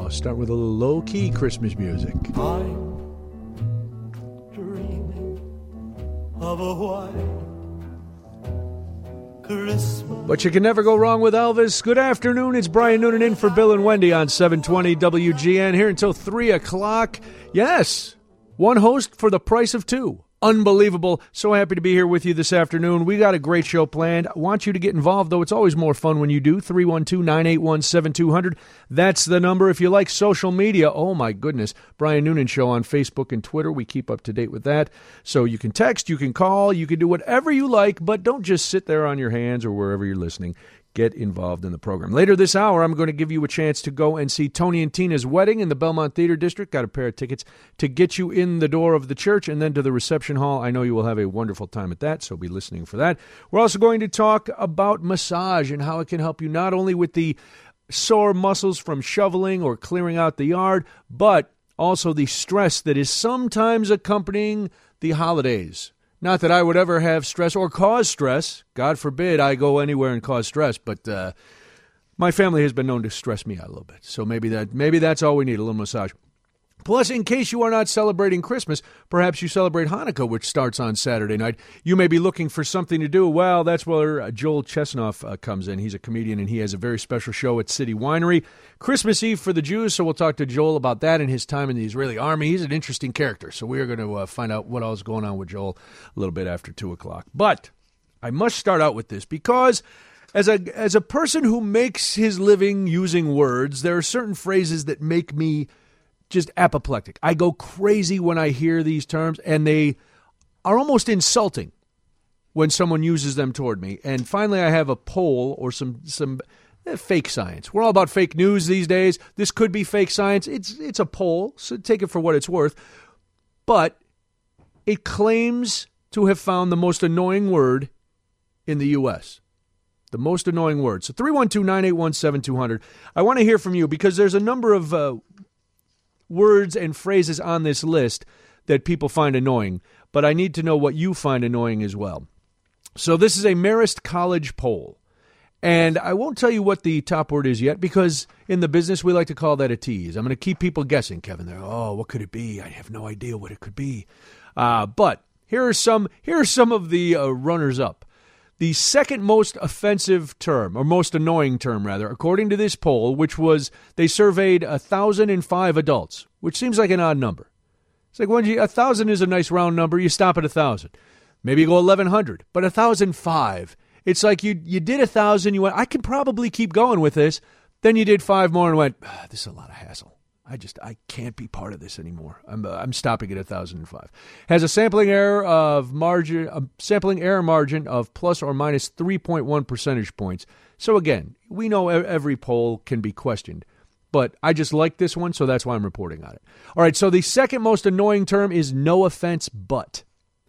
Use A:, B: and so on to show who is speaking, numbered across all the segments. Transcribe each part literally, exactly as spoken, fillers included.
A: now. Start with a little low-key Christmas music.
B: I'm dreaming of a white Christmas.
A: But you can never go wrong with Elvis. Good afternoon. It's Brian Noonan in for Bill and Wendy on seven twenty W G N here until three o'clock. Yes, one host for the price of two. Unbelievable. So happy to be here with you this afternoon. We got a great show planned. I want you to get involved, though. It's always more fun when you do. three one two, nine eight one, seven two zero zero. That's the number. If you like social media, oh my goodness, Brian Noonan Show on Facebook and Twitter. We keep up to date with that. So you can text, you can call, you can do whatever you like, but don't just sit there on your hands or wherever you're listening. Get involved in the program. Later this hour, I'm going to give you a chance to go and see Tony and Tina's wedding in the Belmont Theater District. Got a pair of tickets to get you in the door of the church and then to the reception hall. I know you will have a wonderful time at that, so be listening for that. We're also going to talk about massage and how it can help you not only with the sore muscles from shoveling or clearing out the yard, but also the stress that is sometimes accompanying the holidays. Not that I would ever have stress or cause stress. God forbid I go anywhere and cause stress, but uh, my family has been known to stress me out a little bit. So maybe that maybe that's all we need, a little massage. Plus, in case you are not celebrating Christmas, perhaps you celebrate Hanukkah, which starts on Saturday night. You may be looking for something to do. Well, that's where Joel Chesnoff uh, comes in. He's a comedian, and he has a very special show at City Winery. Christmas Eve for the Jews, so we'll talk to Joel about that and his time in the Israeli army. He's an interesting character, so we are going to uh, find out what all is going on with Joel a little bit after two o'clock. But I must start out with this because as a as a person who makes his living using words, there are certain phrases that make me just apoplectic. I go crazy when I hear these terms, and they are almost insulting when someone uses them toward me. And finally, I have a poll or some some eh, fake science. We're all about fake news these days. This could be fake science. It's it's a poll, so take it for what it's worth. But it claims to have found the most annoying word in the U S The most annoying word. So three one two, nine eight one, seven two zero zero. I want to hear from you because there's a number of Uh, words and phrases on this list that people find annoying, but I need to know what you find annoying as well. So this is a Marist College poll, and I won't tell you what the top word is yet because in the business we like to call that a tease. I'm going to keep people guessing, Kevin. They're, oh, what could it be? I have no idea what it could be. Uh, but here are some here are some of the uh, runners-up. The second most offensive term, or most annoying term, rather, according to this poll, which was, they surveyed one thousand five adults, which seems like an odd number. It's like, when you, one thousand is a nice round number, you stop at one thousand. Maybe you go eleven hundred, but one thousand five, it's like you you did one thousand, you went, I can probably keep going with this. Then you did five more and went, ah, this is a lot of hassle. I just, I can't be part of this anymore. I'm uh, I'm stopping at one thousand five. Has a sampling error of margin, a sampling error margin of plus or minus three point one percentage points. So again, we know every poll can be questioned, but I just like this one, so that's why I'm reporting on it. All right, so the second most annoying term is no offense, but.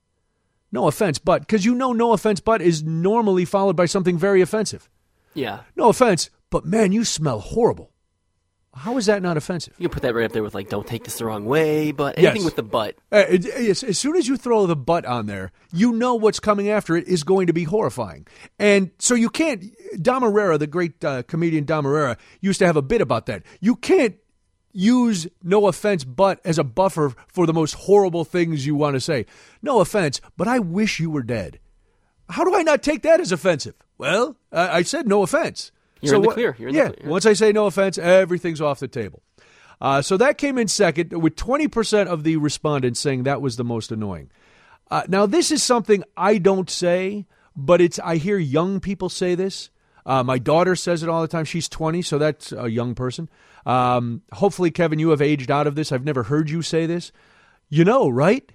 A: No offense, but, because you know no offense, but is normally followed by something very offensive.
C: Yeah.
A: No offense, but man, you smell horrible. How is that not offensive?
C: You can put that right up there with, like, don't take this the wrong way, but anything
A: yes.
C: with the but.
A: Uh, it, it, as soon as you throw the but on there, you know what's coming after it is going to be horrifying. And so you can't, Dom Herrera, the great uh, comedian Dom Herrera, used to have a bit about that. You can't use no offense, but as a buffer for the most horrible things you want to say. No offense, but I wish you were dead. How do I not take that as offensive? Well, I, I said no offense.
C: You're
A: so
C: in the
A: wh-
C: clear. You're in
A: yeah,
C: the clear.
A: Once I say no offense, everything's off the table. Uh, so that came in second, with twenty percent of the respondents saying that was the most annoying. Uh, now, this is something I don't say, but it's I hear young people say this. Uh, my daughter says it all the time. She's twenty, so that's a young person. Um, hopefully, Kevin, you have aged out of this. I've never heard you say this. You know, right?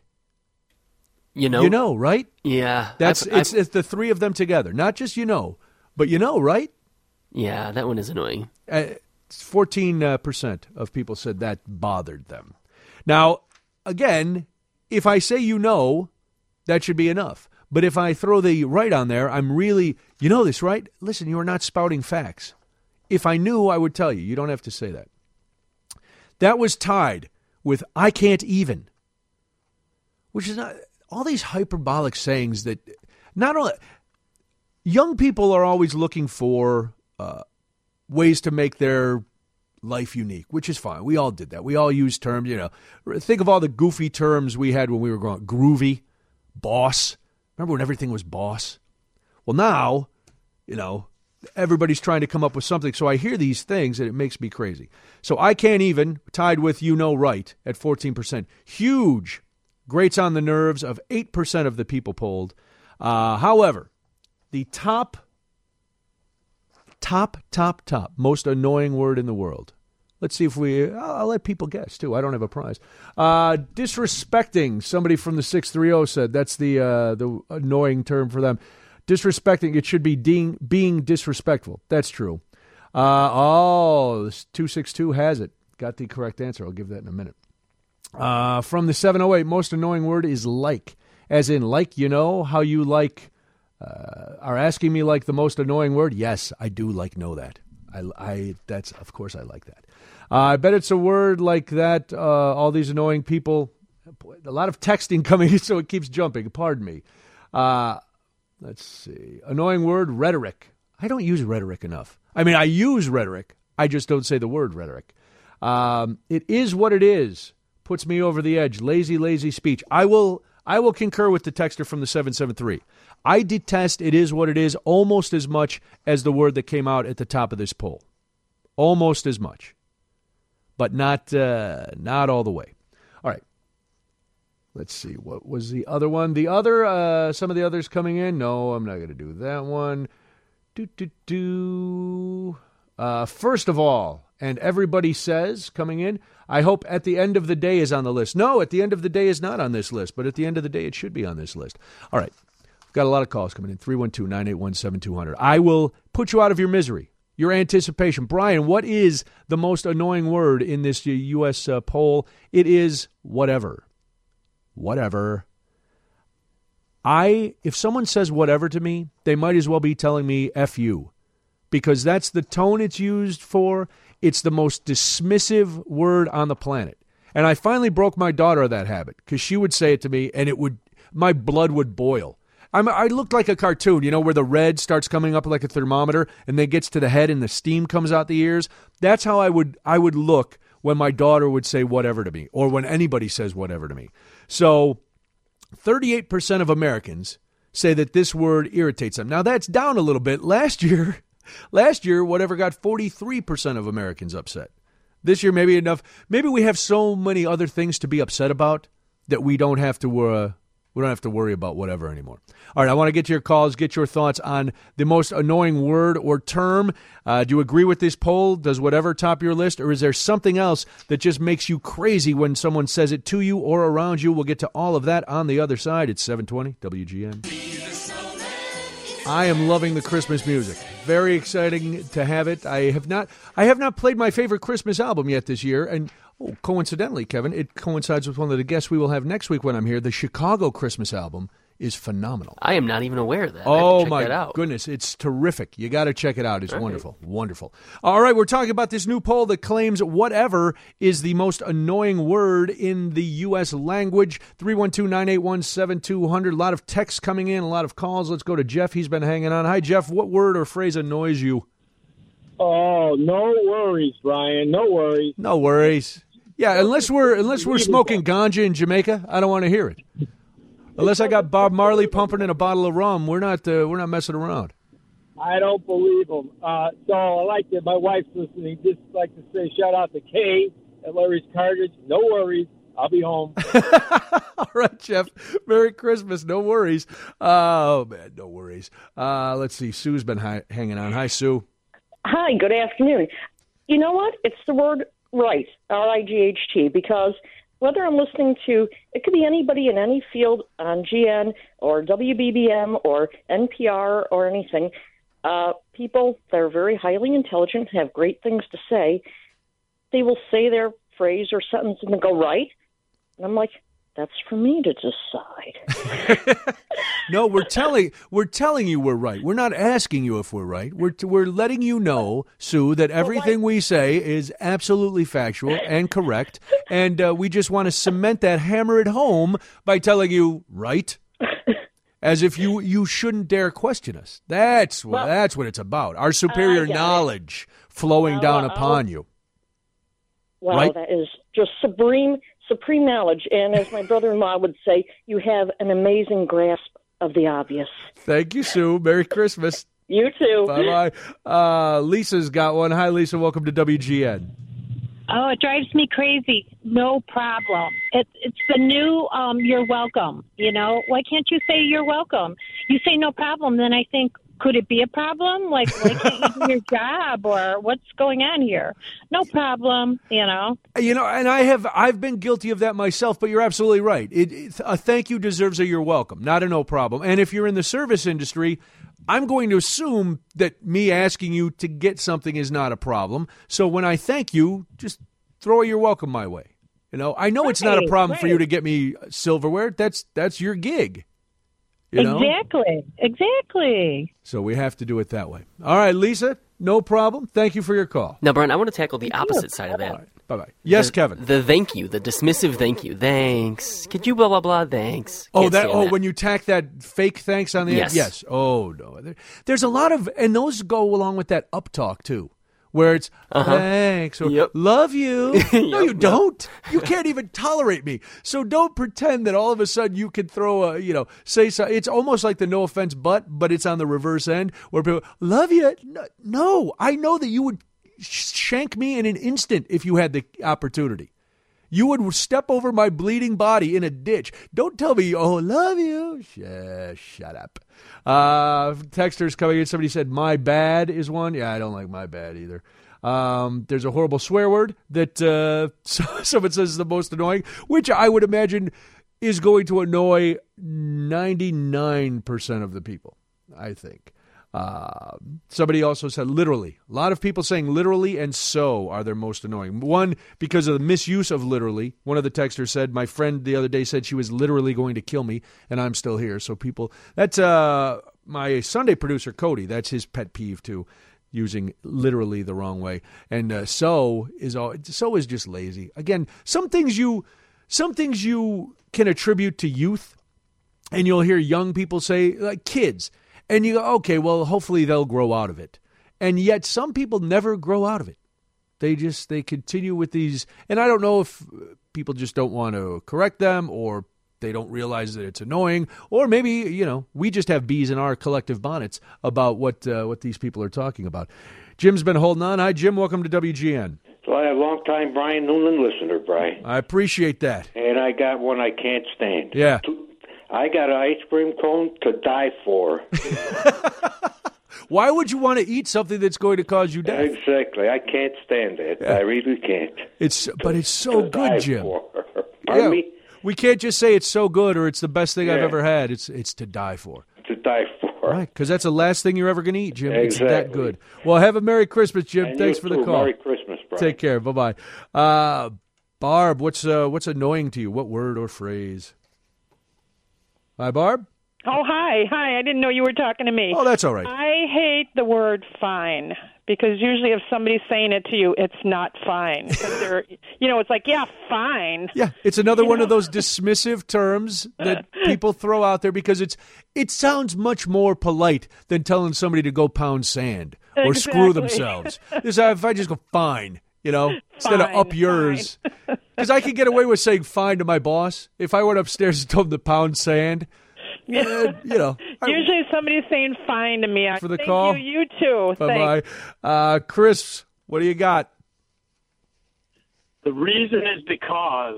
C: You know?
A: You know, right?
C: Yeah.
A: That's
C: I've,
A: it's,
C: I've,
A: it's the three of them together. Not just you know, but you know, right?
C: Yeah, that one is annoying.
A: Uh, fourteen percent of people said that bothered them. Now, again, if I say you know, that should be enough. But if I throw the right on there, I'm really, you know this, right? Listen, you are not spouting facts. If I knew, I would tell you. You don't have to say that. That was tied with I can't even, which is not, all these hyperbolic sayings that not only, young people are always looking for uh, ways to make their life unique, which is fine. We all did that. We all used terms, you know. Think of all the goofy terms we had when we were growing up. Groovy, boss. Remember when everything was boss? Well, now, you know, everybody's trying to come up with something. So I hear these things and it makes me crazy. So I can't even, tied with you know right at fourteen percent. Huge, grates on the nerves of eight percent of the people polled. Uh, however, the top, top, top, top most annoying word in the world. Let's see if we, I'll, I'll let people guess too. I don't have a prize. Uh, disrespecting, somebody from the six thirty said that's the uh, the annoying term for them. Disrespecting, it should be being, being disrespectful. That's true. Uh, oh, two six two has it. Got the correct answer. I'll give that in a minute. Uh, from the seven oh eight, most annoying word is like. As in, like, you know, how you like, uh, are asking me like the most annoying word? Yes, I do like know that. I, I that's, of course I like that. Uh, I bet it's a word like that. Uh, all these annoying people, boy, a lot of texting coming, so it keeps jumping. Pardon me. Uh, Let's see. Annoying word, rhetoric. I don't use rhetoric enough. I mean, I use rhetoric. I just don't say the word rhetoric. Um, it is what it is. Puts me over the edge. Lazy, lazy speech. I will I will concur with the texter from the seven seven three. I detest it is what it is almost as much as the word that came out at the top of this poll. Almost as much. But not uh, not all the way. All right. Let's see, what was the other one? The other, uh, some of the others coming in. No, I'm not going to do that one. Do, do, do. Uh, first of all, and everybody says coming in, I hope at the end of the day is on the list. No, at the end of the day is not on this list, but at the end of the day it should be on this list. All right, we've got a lot of calls coming in. three one two, nine eight one, seven two zero zero. I will put you out of your misery, your anticipation. Brian, what is the most annoying word in this U S uh, poll? It is whatever. Whatever. I, if someone says whatever to me, they might as well be telling me F you, because that's the tone it's used for. It's the most dismissive word on the planet. And I finally broke my daughter of that habit, because she would say it to me and it would, my blood would boil. I'm, I looked like a cartoon, you know, where the red starts coming up like a thermometer and then gets to the head and the steam comes out the ears. That's how I would, I would look when my daughter would say whatever to me, or when anybody says whatever to me. So thirty-eight percent of Americans say that this word irritates them. Now, that's down a little bit. Last year, last year, whatever got forty-three percent of Americans upset. This year, maybe enough. Maybe we have so many other things to be upset about that we don't have to uh, we don't have to worry about whatever anymore. All right, I want to get to your calls, get your thoughts on the most annoying word or term. Uh, do you agree with this poll? Does whatever top your list, or is there something else that just makes you crazy when someone says it to you or around you? We'll get to all of that on the other side. It's seven twenty W G N. I am loving the Christmas music. Very exciting to have it. I have not I have not played my favorite Christmas album yet this year, and oh, coincidentally, Kevin, it coincides with one of the guests we will have next week when I'm here. The Chicago Christmas album is phenomenal.
C: I am not even aware of that.
A: Oh,
C: I have to check
A: my
C: that out.
A: goodness. It's terrific. You got to check it out. It's
C: All
A: wonderful. Right. Wonderful. All right, we're talking about this new poll that claims whatever is the most annoying word in the U S language. three one two, nine eight one, seven two zero zero. A lot of texts coming in, a lot of calls. Let's go to Jeff. He's been hanging on. Hi, Jeff. What word or phrase annoys you?
D: Oh, no worries, Brian. No worries.
A: No worries. Yeah, unless we're unless we're smoking ganja in Jamaica, I don't want to hear it. Unless I got Bob Marley pumping in a bottle of rum, we're not uh, we're not messing around.
D: I don't believe him. Uh, so I like that. My wife's listening. Just like to say, shout out to Kay at Larry's Cartage. No worries. I'll be home.
A: All right, Jeff. Merry Christmas. No worries. Oh, man, no worries. Uh, let's see. Sue's been hi- hanging on. Hi, Sue.
E: Hi, good afternoon. You know what? It's the word right, R I G H T, because whether I'm listening to, it could be anybody in any field on G N or W B B M or N P R or anything, uh, people that are very highly intelligent, have great things to say, they will say their phrase or sentence and then go right. And I'm like, that's for me to decide.
A: No, we're telling we're telling you we're right. We're not asking you if we're right. We're we're letting you know, Sue, that everything we say is absolutely factual and correct, and uh, we just want to cement that, hammer it home by telling you right, as if you you shouldn't dare question us. That's what
E: well,
A: that's what it's about. Our superior knowledge
E: it.
A: flowing
E: well,
A: down
E: I'll,
A: upon you.
E: Wow,
A: right?
E: that is just supreme, supreme knowledge. And as my brother-in-law would say, you have an amazing grasp of the obvious.
A: Thank you, Sue. Merry Christmas.
E: You too.
A: Bye-bye. Uh, Lisa's got one. Hi, Lisa. Welcome to W G N.
F: Oh, it drives me crazy. No problem. It's it's the new um, you're welcome. You know, why can't you say you're welcome? You say no problem, then I think, could it be a problem? Like, why can't you do your job, or what's going on here? No problem. You know.
A: You know, and I have I've been guilty of that myself. But you're absolutely right. It, it, a thank you deserves a you're welcome, not a no problem. And if you're in the service industry, I'm going to assume that me asking you to get something is not a problem. So when I thank you, just throw a you're welcome my way. You know, I know right, it's not a problem right. for you to get me silverware. That's that's your gig. You know?
F: Exactly. Exactly.
A: So we have to do it that way. All right, Lisa, no problem. Thank you for your call.
C: Now, Brian, I want to tackle the opposite side of that.
A: All right. Bye-bye. Yes,
C: the,
A: Kevin.
C: The thank you, the dismissive thank you. Thanks. Could you blah, blah, blah, thanks.
A: Oh,
C: Can't
A: that. Oh,
C: that.
A: when you tack that fake thanks on the
C: yes.
A: end? Yes. Oh, no. There, there's a lot of, and those go along with that up talk, too, where it's
C: uh-huh.
A: thanks or
C: yep.
A: love you.
C: yep,
A: No, you
C: yep.
A: don't. You can't even tolerate me. So don't pretend that all of a sudden you can throw a, you know, say something. It's almost like the no offense but, but it's on the reverse end where people, love you. No, no, I know that you would shank me in an instant if you had the opportunity. You would step over my bleeding body in a ditch. Don't tell me, oh, love you. Sh- shut up. Uh, texters coming in. Somebody said, my bad is one. Yeah, I don't like my bad either. Um, there's a horrible swear word that uh, someone says is the most annoying, which I would imagine is going to annoy ninety-nine percent of the people, I think. Uh, somebody also said literally. A lot of people saying literally and so are their most annoying. One, because of the misuse of literally. One of the texters said, my friend the other day said she was literally going to kill me, and I'm still here. So people, that's uh, my Sunday producer, Cody. That's his pet peeve, too, using literally the wrong way. And uh, so is all, so is just lazy. Again, some things you, some things you can attribute to youth, and you'll hear young people say, like kids. And you go, okay, well, hopefully they'll grow out of it. And yet some people never grow out of it. They just, they continue with these. And I don't know if people just don't want to correct them or they don't realize that it's annoying. Or maybe, you know, we just have bees in our collective bonnets about what uh, what these people are talking about. Jim's been holding on. Hi, Jim. Welcome to W G N.
G: So I'm a long-time Brian Noonan listener, Brian.
A: I appreciate that.
G: And I got one I can't stand.
A: Yeah.
G: I got an ice cream cone to die for.
A: Why would you want to eat something that's going to cause you death?
G: Exactly. I can't stand it. Yeah. I really can't.
A: It's, But it's so
G: to
A: good, Jim.
G: Pardon
A: yeah.
G: me?
A: We can't just say it's so good or it's the best thing
G: yeah.
A: I've ever had. It's it's to die for.
G: To die for.
A: Right, because that's the last thing you're ever going to eat, Jim.
G: Exactly.
A: It's that good. Well, have a Merry Christmas, Jim.
G: And
A: Thanks
G: you
A: for
G: too.
A: the call.
G: Merry Christmas, Brian.
A: Take care. Bye-bye. Uh, Barb, what's uh, what's annoying to you? What word or phrase? Hi, Barb.
H: Oh, hi. Hi. I didn't know you were talking to me.
A: Oh, that's all right.
H: I hate the word fine because usually if somebody's saying it to you, it's not fine. They're, you know, it's like, yeah, fine.
A: Yeah, it's another
H: you
A: one
H: know?
A: of those dismissive terms that people throw out there because it's it sounds much more polite than telling somebody to go pound sand or
H: Exactly.
A: screw themselves. This, if I just go, fine, you know, instead
H: Fine,
A: of up yours. Because I could get away with saying fine to my boss. If I went upstairs and told him to pound sand, Uh, you know,
H: usually if somebody's saying fine to me. I
A: for the
H: thank
A: call.
H: You, you too.
A: Bye bye, uh, Chris. What do you got?
I: The reason is because.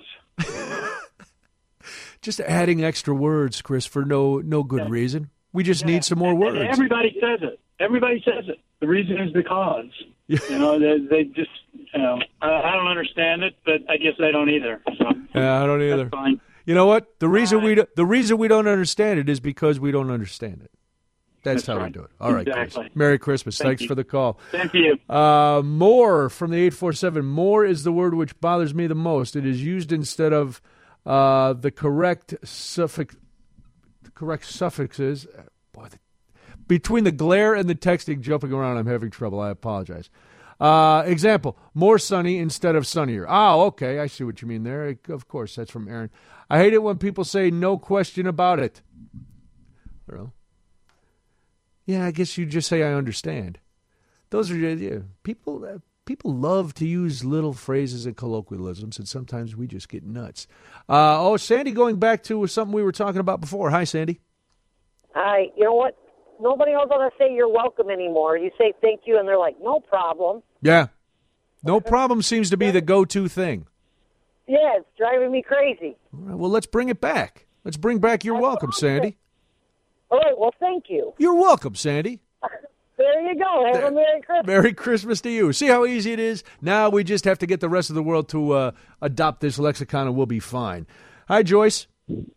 A: Just adding extra words, Chris, for no no good yeah. reason. We just yeah. need some more
I: and,
A: words.
I: And everybody says it. Everybody says it. The reason is because.
A: Yeah.
I: You know, they, they just. You know, I, I don't understand it, but I guess they don't either. So
A: yeah, I don't either.
I: That's fine.
A: You know what? The reason right. we do, the reason we don't understand it is because we don't understand it. That's, That's how right. we do it. All right,
I: exactly.
A: Chris. Merry Christmas.
I: Thank
A: Thanks
I: you.
A: for the call.
I: Thank you.
A: Uh, more from the eight four seven. More is the word which bothers me the most. It is used instead of uh, the correct suffix. The correct suffixes. Boy, the, between the glare and the texting jumping around, I'm having trouble. I apologize. Uh, example, more sunny instead of sunnier. Oh, okay. I see what you mean there. Of course, that's from Aaron. I hate it when people say no question about it. I don't know. Yeah, I guess you just say I understand. Those are yeah, people. Uh, people love to use little phrases and colloquialisms, and sometimes we just get nuts. Uh, oh, Sandy, going back to something we were talking about before. Hi, Sandy.
J: Hi. You know what? Nobody knows how to say you're welcome anymore. You say thank you, and they're like, no problem.
A: Yeah. No problem seems to be the go-to thing.
J: Yeah, it's driving me crazy.
A: All right, well, let's bring it back. Let's bring back you're welcome, Sandy.
J: All right, well, thank you.
A: You're welcome, Sandy.
J: There you go. Have
A: There.
J: a Merry Christmas.
A: Merry Christmas to you. See how easy it is? Now we just have to get the rest of the world to uh, adopt this lexicon, and we'll be fine. Hi, Joyce.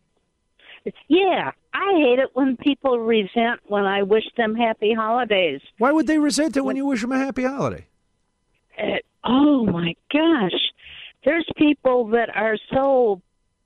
K: Yeah, I hate it when people resent when I wish them happy holidays.
A: Why would they resent it when you wish them a happy holiday?
K: Uh, oh, my gosh. There's people that are so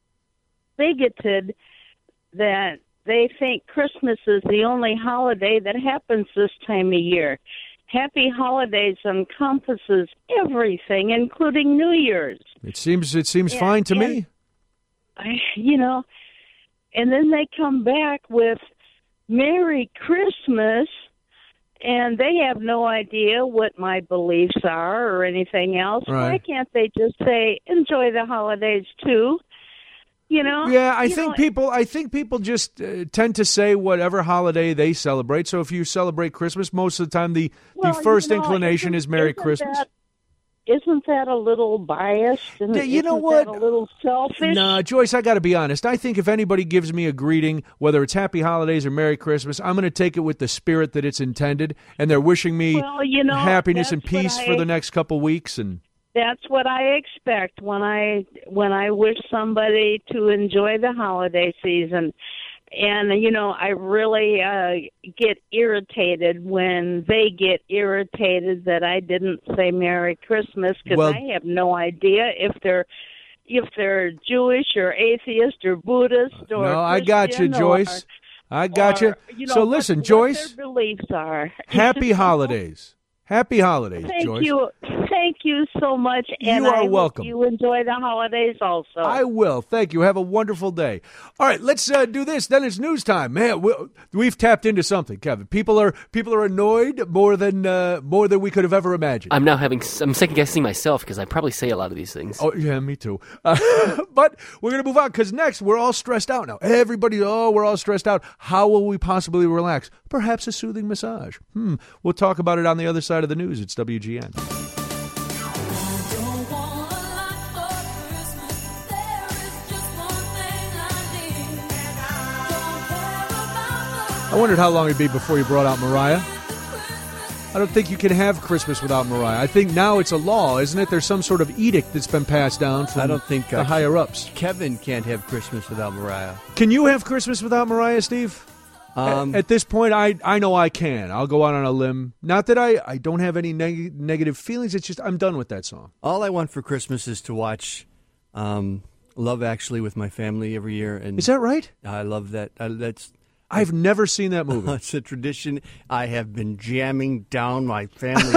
K: bigoted that they think Christmas is the only holiday that happens this time of year. Happy holidays encompasses everything, including New Year's.
A: It seems it seems
K: Yeah,
A: fine to
K: and-
A: me.
K: I, you know, and then they come back with Merry Christmas, and they have no idea what my beliefs are or anything else. Why
A: Right.
K: can't they just say, enjoy the holidays, too? You know?
A: Yeah, I
K: You
A: think
K: know,
A: people. I think people just uh, tend to say whatever holiday they celebrate. So if you celebrate Christmas, most of the time the,
K: well,
A: the first
K: you know,
A: inclination
K: isn't-
A: is Merry
K: isn't
A: Christmas.
K: That, isn't that a little biased? And
A: Yeah, you know
K: isn't
A: what?
K: that a little selfish?
A: Nah, Joyce, I got to be honest. I think if anybody gives me a greeting, whether it's Happy Holidays or Merry Christmas, I'm going to take it with the spirit that it's intended, and they're wishing me
K: Well, you know,
A: happiness and
K: that's what
A: peace
K: I-
A: for the next couple weeks. And
K: That's what I expect when I when I wish somebody to enjoy the holiday season. And, you know, I really uh, get irritated when they get irritated that I didn't say Merry Christmas because
A: Well-
K: I have no idea if they're if they're Jewish or atheist or Buddhist or
A: no, I got you,
K: Christian
A: Joyce.
K: or-
A: I got you.
K: or, you know,
A: So
K: what-
A: listen,
K: what
A: Joyce,
K: their beliefs are.
A: happy holidays. Happy holidays,
K: Thank
A: Joyce.
K: you. Thank you so much. And
A: You are
K: I hope
A: welcome.
K: you enjoy the holidays also.
A: I will. Thank you. Have a wonderful day. All right, let's uh, do this. Then it's news time. Man, we, we've tapped into something, Kevin. People are people are annoyed more than uh, more than we could have ever imagined.
C: I'm now having, I'm second guessing myself because I probably say a lot of these things.
A: Oh, yeah, me too. Uh, but we're going to move on because next we're all stressed out now. Everybody, oh, we're all stressed out. How will we possibly relax? Perhaps a soothing massage. Hmm. We'll talk about it on the other side of the news. It's W G N. I wondered how long it'd be before you brought out Mariah. I don't think you can have Christmas without Mariah. I think now it's a law, isn't it? There's some sort of edict that's been passed down from
L: I don't think
A: the
L: uh,
A: higher-ups.
L: Kevin can't have Christmas without Mariah.
A: Can you have Christmas without Mariah, Steve?
L: Um,
A: at, at this point, I I know I can. I'll go out on a limb. Not that I, I don't have any neg- negative feelings. It's just I'm done with that song.
L: All I want for Christmas is to watch um, Love Actually with my family every year. And
A: Is that right?
L: I love that. Uh, that's
A: I've never seen that movie.
L: It's a tradition I have been jamming down my family,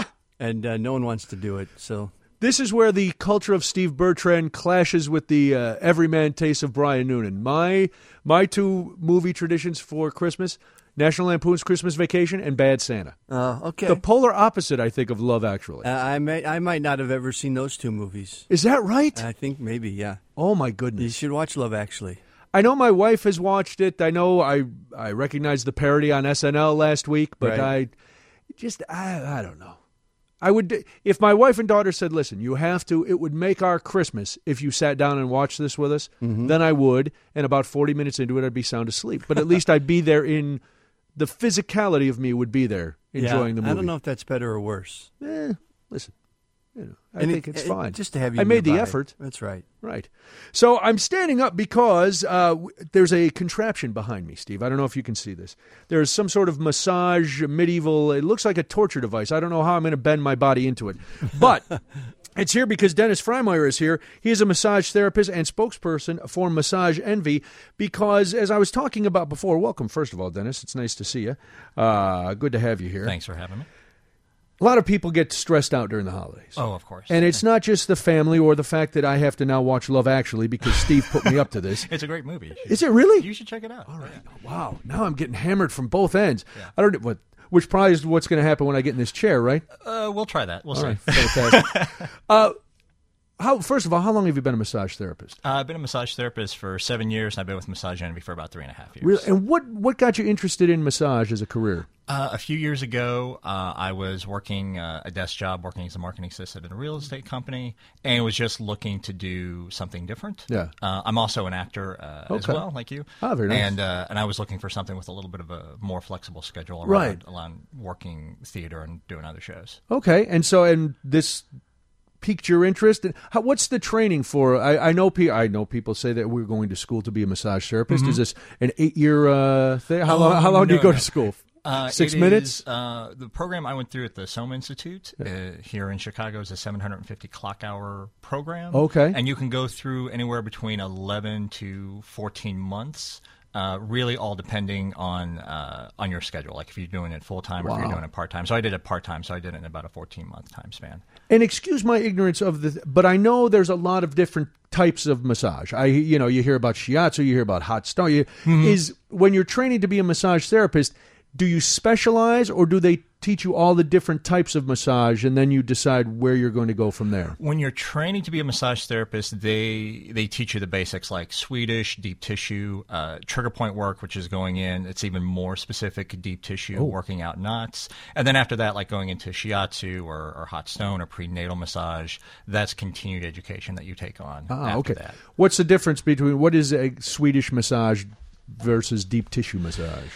L: and uh, no one wants to do it. So
A: This is where the culture of Steve Bertrand clashes with the uh, everyman taste of Brian Noonan. My my two movie traditions for Christmas, National Lampoon's Christmas Vacation and Bad Santa.
L: uh, okay.
A: The polar opposite, I think, of Love Actually.
L: Uh, I may I might not have ever seen those two movies.
A: Is that right?
L: I think maybe, yeah.
A: Oh, my goodness.
L: You should watch Love Actually.
A: I know my wife has watched it. I know I I recognized the parody on S N L last week, but
L: Right.
A: I just I I don't know. I would if my wife and daughter said, "Listen, you have to. It would make our Christmas if you sat down and watched this with us."
L: Mm-hmm.
A: Then I would, and about forty minutes into it, I'd be sound asleep. But at least I'd be there in the physicality of me would be there enjoying
L: yeah,
A: the movie.
L: I don't know if that's better or worse.
A: Eh, listen, you know, I
L: And
A: think
L: it-
A: it's
L: it-
A: fine.
L: just to have you
A: I made the
L: nearby.
A: effort.
L: That's right.
A: Right. So I'm standing up because uh, w- there's a contraption behind me, Steve. I don't know if you can see this. There's some sort of massage, medieval, it looks like a torture device. I don't know how I'm going to bend my body into it. But it's here because Dennis Freimeyer is here. He is a massage therapist and spokesperson for Massage Envy because, as I was talking about before, welcome, first of all, Dennis. It's nice to see you. Uh, good to have you here.
M: Thanks for having me.
A: A lot of people get stressed out during the holidays.
M: Oh, of course.
A: And it's not just the family or the fact that I have to now watch Love Actually because Steve put me up to this.
M: It's a great movie.
A: Is it really?
M: You should check it out.
A: All right. Wow. Now I'm getting hammered from both ends. I don't know what which probably is what's going to happen when I get in this chair, right?
M: Uh, we'll try that. We'll
A: All
M: see.
A: right, fantastic. uh, how? First of all, how long have you been a massage therapist?
M: Uh, I've been a massage therapist for seven years, and I've been with Massage Envy for about three and a half years.
A: Really? And what what got you interested in massage as a career?
M: Uh, a few years ago, uh, I was working uh, a desk job, working as a marketing assistant at a real estate company, and was just looking to do something different.
A: Yeah.
M: Uh, I'm also an actor uh, as
A: Okay.
M: well, like you.
A: Ah, very nice.
M: And uh, and I was looking for something with a little bit of a more flexible schedule around,
A: Right.
M: around working theater and doing other shows.
A: Okay, and so and this piqued your interest. And how, what's the training for? I, I know pe- I know people say that we're going to school to be a massage therapist.
M: Mhm.
A: Is this an eight year uh, thing? How
M: Oh,
A: long? How long do you
M: no,
A: go
M: no.
A: to school?
M: Uh,
A: Six
M: it
A: minutes.
M: is, uh, the program I went through at the Soma Institute uh, here in Chicago is a seven hundred fifty clock hour program.
A: Okay.
M: And you can go through anywhere between eleven to fourteen months. Uh, really, all depending on uh, on your schedule. Like if you're doing it full time or if
A: Wow.
M: you're doing it part time. So I did it part time. So I did it in about a fourteen month time span.
A: And excuse my ignorance of the, but I know there's a lot of different types of massage. I, you know, you hear about shiatsu, you hear about hot stone. You,
M: Mhm.
A: Is when you're training to be a massage therapist, do you specialize or do they teach you all the different types of massage and then you decide where you're going to go from there?
M: When you're training to be a massage therapist, they they teach you the basics like Swedish, deep tissue, uh, trigger point work, which is going in. It's even more specific, deep tissue,
A: Oh.
M: working out knots. And then after that, like going into shiatsu or, or hot stone or prenatal massage, that's continued education that you take on
A: Ah,
M: after
A: okay.
M: that.
A: What's the difference between what is a Swedish massage versus deep tissue massage?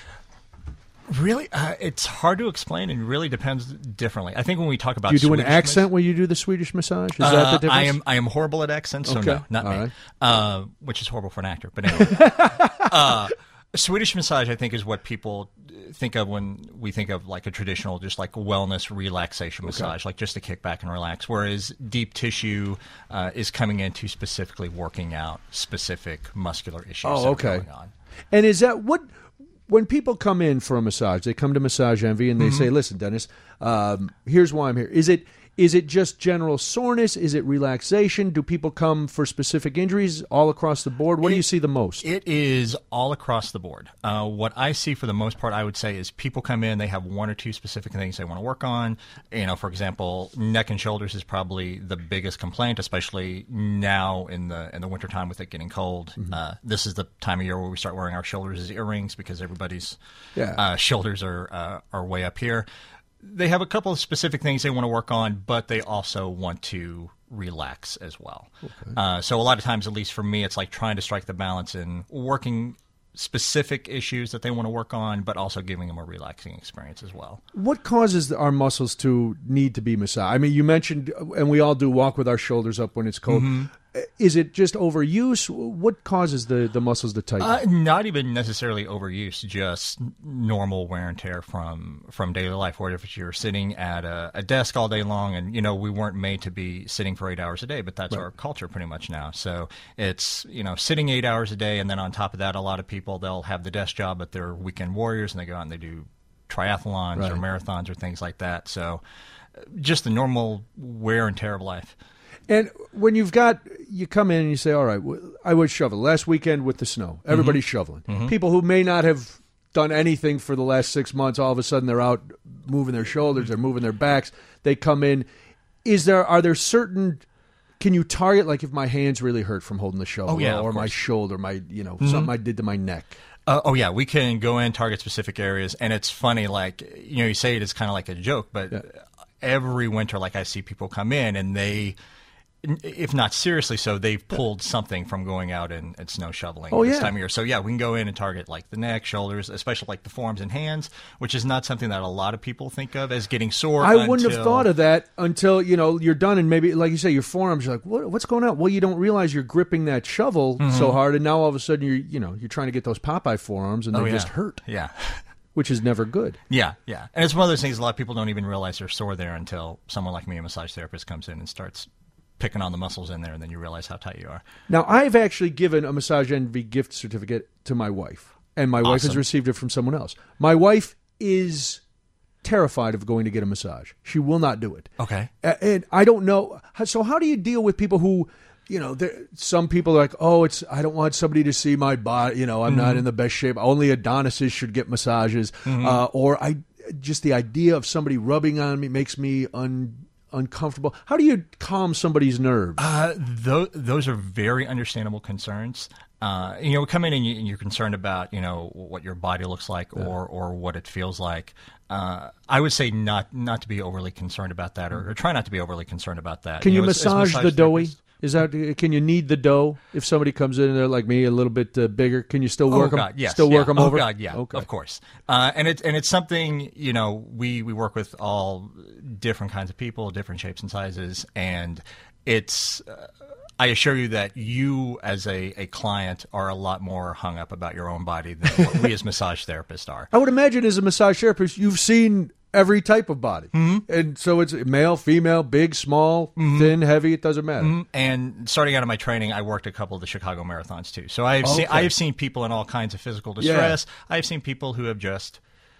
M: Really, uh, it's hard to explain and really depends differently. I think when we talk about
A: Do you do
M: Swedish
A: an accent when you do the Swedish massage? Is that
M: Uh,
A: the difference?
M: I am I am horrible at accents, so
A: Okay.
M: no, not
A: All
M: me.
A: right.
M: Uh, which is horrible for an actor. But anyway, uh, Swedish massage, I think, is what people think of when we think of like a traditional, just like wellness relaxation massage, like just to kick back and relax. Whereas deep tissue uh, is coming into specifically working out specific muscular issues. that
A: Oh,
M: are
A: okay.
M: going on.
A: And is that what when people come in for a massage, they come to Massage Envy and they
M: Mhm.
A: say, "Listen, Dennis, um, here's why I'm here." Is it is it just general soreness? Is it relaxation? Do people come for specific injuries all across the board? What do you see the most?
M: It is all across the board. Uh, what I see for the most part, I would say, is people come in, they have one or two specific things they want to work on. You know, for example, neck and shoulders is probably the biggest complaint, especially now in the in the wintertime with it getting cold.
A: Mm-hmm.
M: Uh, this is the time of year where we start wearing our shoulders as earrings because everybody's
A: Yeah.
M: uh, shoulders are uh, are way up here. They have a couple of specific things they want to work on, but they also want to relax as well. Uh, so a lot of times, at least for me, it's like trying to strike the balance in working specific issues that they want to work on, but also giving them a relaxing experience as well.
A: What causes our muscles to need to be massaged? I mean, you mentioned, and we all do walk with our shoulders up when it's cold.
M: Mhm.
A: Is it just overuse? What causes the, the muscles to tighten?
M: Uh, not even necessarily overuse, just normal wear and tear from from daily life. Where if you're sitting at a, a desk all day long, and you know we weren't made to be sitting for eight hours a day, but that's
A: Right.
M: our culture pretty much now. So it's you know sitting eight hours a day, and then on top of that, a lot of people they'll have the desk job, but they're weekend warriors, and they go out and they do triathlons
A: Right.
M: or marathons or things like that. So uh, just the normal wear and tear of life.
A: And when you've got, you come in and you say, all right, w- I would shovel. Last weekend with the snow, everybody's shoveling.
M: Mhm.
A: People who may not have done anything for the last six months, all of a sudden they're out moving their shoulders, they're moving their backs. They come in. Is there, are there certain, can you target, like if my hands really hurt from holding the shovel
M: Oh, yeah, of
A: or my
M: course.
A: shoulder, my, you know,
M: Mhm.
A: something I did to my neck?
M: Uh, oh yeah, we can go in, target specific areas, and it's funny. Like you know, you say it as kind of like a joke, but every winter, like I see people come in and they, if not seriously so, they've pulled something from going out and, and snow shoveling
A: Oh,
M: this
A: yeah.
M: time of year. So yeah, we can go in and target like the neck, shoulders, especially like the forearms and hands, which is not something that a lot of people think of as getting sore.
A: I wouldn't have
M: until-
A: thought of that until, you know, you're done and maybe, like you say, your forearms, you're like, what, what's going on? Well, you don't realize you're gripping that shovel
M: Mhm.
A: so hard, and now all of a sudden you're, you know, you're trying to get those Popeye forearms, and they
M: Oh, yeah.
A: just hurt.
M: Yeah.
A: Which is never good.
M: Yeah, yeah. And it's one of those things a lot of people don't even realize they're sore there until someone like me, a massage therapist, comes in and starts picking on the muscles in there, and then you realize how tight you are.
A: Now, I've actually given a Massage Envy gift certificate to my wife, and my wife has
M: Awesome.
A: received it from someone else. My wife is terrified of going to get a massage. She will not do it.
M: Okay.
A: A- And I don't know. So how do you deal with people who, you know, there- some people are like, oh, it's I don't want somebody to see my body. You know, I'm not
M: Mhm.
A: in the best shape. Only Adonises should get massages.
M: Mhm.
A: Uh, or I just the idea of somebody rubbing on me makes me un, uncomfortable. How do you calm somebody's nerves?
M: Uh, th- those are very understandable concerns. Uh, you know, come in and, you, and you're concerned about, you know, what your body looks like
A: Yeah.
M: or, or what it feels like. Uh, I would say not not to be overly concerned about that, or, or try not to be overly concerned about that.
A: Can you,
M: know, as- as
A: massage,
M: massage
A: the doughy?
M: therapists-
A: Is that can you knead the dough if somebody comes in and they're like me, a little bit uh, bigger? Can you still work
M: oh,
A: them?
M: God, yes,
A: still
M: yeah.
A: work them
M: oh,
A: over?
M: God, yeah,
A: Okay.
M: of course. Uh, and it's and it's something, you know, we we work with all different kinds of people, different shapes and sizes, and it's. Uh, I assure you that you, as a, a client, are a lot more hung up about your own body than what we as massage therapists are.
A: I would imagine as a massage therapist, you've seen every type of body. Mm-hmm. And so it's male, female, big, small,
M: Mm-hmm.
A: thin, heavy, it doesn't matter.
M: Mhm. And starting out of my training, I worked a couple of the Chicago marathons too. So I've
A: Okay.
M: seen I have seen people in all kinds of physical distress. I've seen people who have just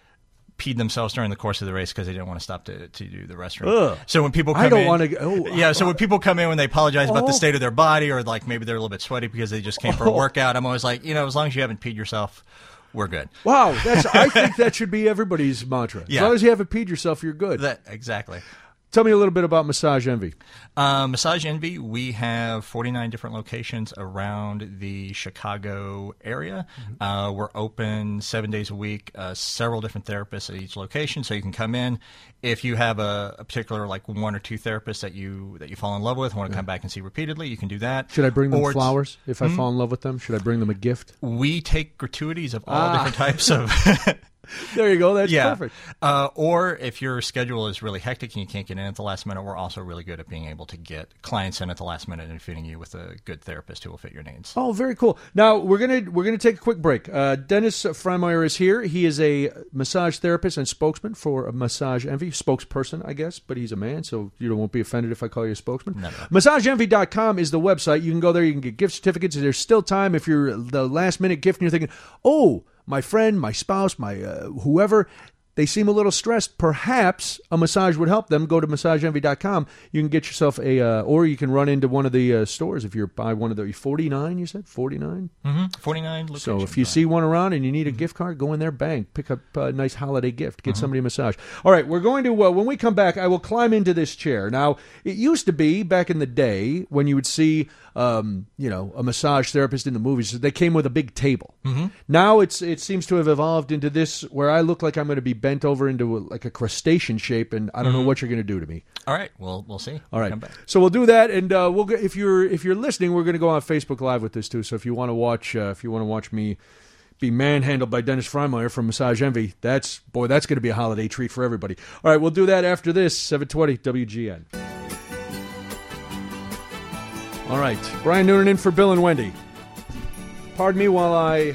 M: peed themselves during the course of the race because they didn't want to stop to, to do the restroom.
A: Ugh.
M: So when people come
A: I don't
M: in,
A: wanna go- oh,
M: yeah. So when people come in when they apologize about
A: Oh.
M: the state of their body, or like maybe they're a little bit sweaty because they just came for a
A: Oh.
M: workout, I'm always like, you know, as long as you haven't peed yourself, we're good.
A: Wow, that's. I think that should be everybody's mantra. As
M: Yeah.
A: long as you haven't peed yourself, you're good.
M: That exactly.
A: Tell me a little bit about Massage Envy.
M: Uh, Massage Envy, we have forty-nine different locations around the Chicago area.
A: Mm-hmm.
M: Uh, we're open seven days a week, uh, several different therapists at each location, so you can come in. If you have a, a particular, like one or two therapists that you that you fall in love with, want to come back and see repeatedly, you can do that.
A: Should I bring them
M: Or it's-
A: flowers if I
M: Hmm?
A: fall in love with them? Should I bring them a gift?
M: We take gratuities of all
A: Ah.
M: different types of...
A: There you go. That's
M: yeah.
A: perfect.
M: Uh, or if your schedule is really hectic and you can't get in at the last minute, we're also really good at being able to get clients in at the last minute and fitting you with a good therapist who will fit your needs.
A: Oh, very cool. Now we're gonna we're gonna take a quick break. Uh, Dennis Freimeyer is here. He is a massage therapist and spokesman for Massage Envy, spokesperson, I guess, but he's a man, so you won't be offended if I call you a spokesman.
M: No, no.
A: Massage Envy dot com is the website. You can go there. You can get gift certificates. There's still time if you're the last minute gift and you're thinking, oh, my friend, my spouse, my uh, whoever, they seem a little stressed. Perhaps a massage would help them. Go to Massage Envy dot com. You can get yourself a, uh, or you can run into one of the uh, stores if you're by one of the forty-nine. You said forty-nine.
M: Mm-hmm. forty-nine locations.
A: So if you see one around and you need a gift card, go in there, bang, pick up a nice holiday gift, get somebody a massage. All right, we're going to, uh, when we come back, I will climb into this chair. Now, it used to be back in the day when you would see, um, you know, a massage therapist in the movies, they came with a big table.
M: Mm-hmm.
A: Now it's it seems to have evolved into this where I look like I'm going to be bent over into a, like a crustacean shape, and I don't know
M: Mhm.
A: what you're going to do to me.
M: All right, well, we'll see.
A: All right,
M: Come back.
A: so we'll do that, and uh, we'll go, if you're if you're listening, we're going to go on Facebook Live with this too. So if you want to watch, uh, if you want to watch me be manhandled by Dennis Freimeyer from Massage Envy, that's boy, that's going to be a holiday treat for everybody. All right, we'll do that after this. seven twenty W G N. All right, Brian Noonan in for Bill and Wendy. Pardon me while I.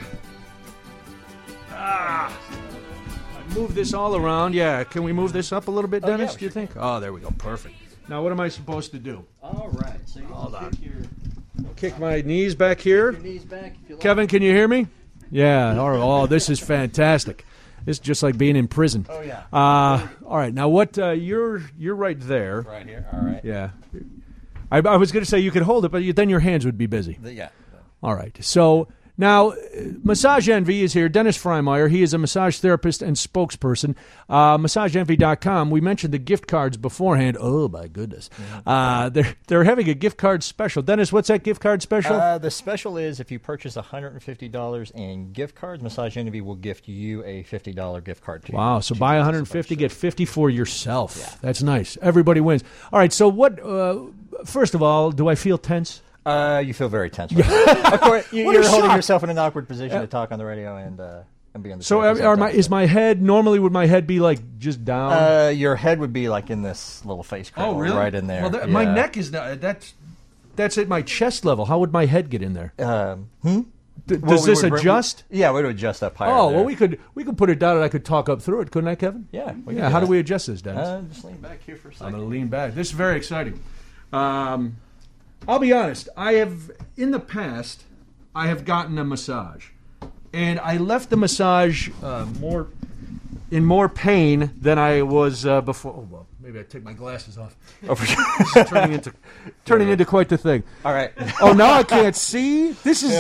A: Ah, I move this all around. Yeah, can we move this up a little bit,
M: Oh, yeah,
A: Dennis?
M: we
A: do you think? Oh, there we go. Perfect. Now, what am I supposed to do?
L: All right. So you
A: Hold
L: can
A: on.
L: kick your,
A: Kick my knees back here.
L: your knees back if you like.
A: Kevin, can you hear me? Yeah. All right. Oh, this is fantastic. This is just like being in prison.
L: Oh, yeah.
A: Uh, all right. Now, what? Uh, you're you're right there.
L: Right here. All right.
A: Yeah. I, I was going to say you could hold it, but you, then your hands would be busy.
L: The- yeah.
A: All right. So now, uh, Massage Envy is here. Dennis Freimeyer. He is a massage therapist and spokesperson. Uh, Massage Envy dot com. We mentioned the gift cards beforehand. Oh, my goodness. Uh, they're, they're having a gift card special. Dennis, what's that gift card special?
M: Uh, the special is if you purchase one hundred fifty dollars in gift cards, Massage Envy will gift you a fifty dollars gift card. To
A: Wow, so buy one hundred fifty, get fifty for yourself. That's nice. Everybody wins. All right, so what, uh, first of all, do I feel tense?
M: Uh, you feel very tense right now. Of course, you,
A: What a
M: you're holding
A: shock.
M: yourself in an awkward position
A: Yeah.
M: to talk on the radio and, uh, and be on the
A: So
M: show at the
A: are
M: same
A: my,
M: time.
A: is my head, normally would my head be like just down?
M: Uh, your head would be like in this little face cradle,
A: oh, really?
M: right in there.
A: Well, that, my
M: Yeah.
A: neck is, not, that's, that's at my chest level. How would my head get in there?
M: Um, hmm?
A: D-
M: Well,
A: does
M: we
A: this
M: would bring-
A: adjust?
M: Yeah, we would adjust up higher.
A: Oh,
M: there.
A: well, we could we could put it down and I could talk up through it, couldn't I, Kevin?
M: Yeah. we can
A: Yeah, how
M: that.
A: do we adjust this, Dennis?
M: Uh, just lean back here for a
A: I'm
M: second.
A: going to lean back. This is very exciting. Um, I'll be honest. I have, in the past, I have gotten a massage. And I left the massage uh, more in more pain than I was uh, before. Oh, well, maybe I take my glasses off.
M: Oh, for sure.
A: This is turning into, turning into quite the thing.
M: All right.
A: Oh, now I can't see? This is...
M: Yeah.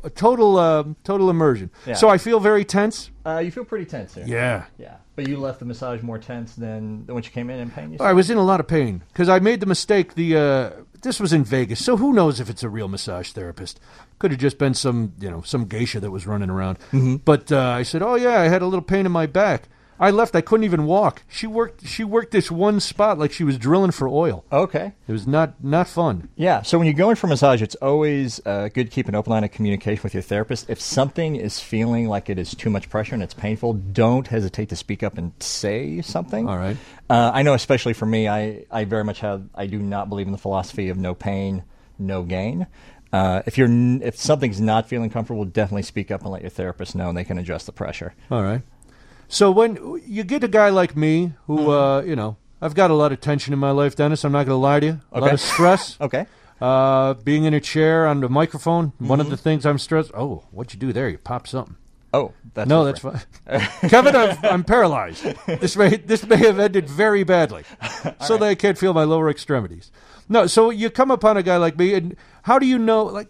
A: a total, uh, total immersion.
M: Yeah.
A: So I feel very tense.
M: Uh, you feel pretty tense here.
A: Yeah.
M: Yeah. But you left the massage more tense than, than when you came in in pain? You said?
A: I was in a lot of pain because I made the mistake. The uh, this was in Vegas, so who knows if it's a real massage therapist? Could have just been some, you know, some geisha that was running around.
M: Mm-hmm.
A: But uh, I said, "Oh yeah, I had a little pain in my back." I left. I couldn't even walk. She worked. She worked this one spot like she was drilling for oil.
M: Okay.
A: It was not not fun.
M: Yeah. So when you go in for massage, it's always uh, good to keep an open line of communication with your therapist. If something is feeling like it is too much pressure and it's painful, don't hesitate to speak up and say something.
A: All right.
M: Uh, I know, especially for me, I, I very much have. I do not believe in the philosophy of no pain, no gain. Uh, if you're n- if something's not feeling comfortable, definitely speak up and let your therapist know, and they can adjust the pressure.
A: All right. So when you get a guy like me who,
M: Mm-hmm.
A: uh, you know, I've got a lot of tension in my life, Dennis. I'm not going to lie to you. A lot
M: Okay.
A: of stress.
M: Okay.
A: Uh, being in a chair on the microphone. One of
M: Mhm.
A: the things I'm stressed. Oh, what'd you do there? You popped something.
M: Oh, that's
A: no,
M: different.
A: that's fine. Kevin, I'm, I'm paralyzed. This may this may have ended very badly, so that I can't feel my lower extremities. No, so you come upon a guy like me, and how do you know? Like,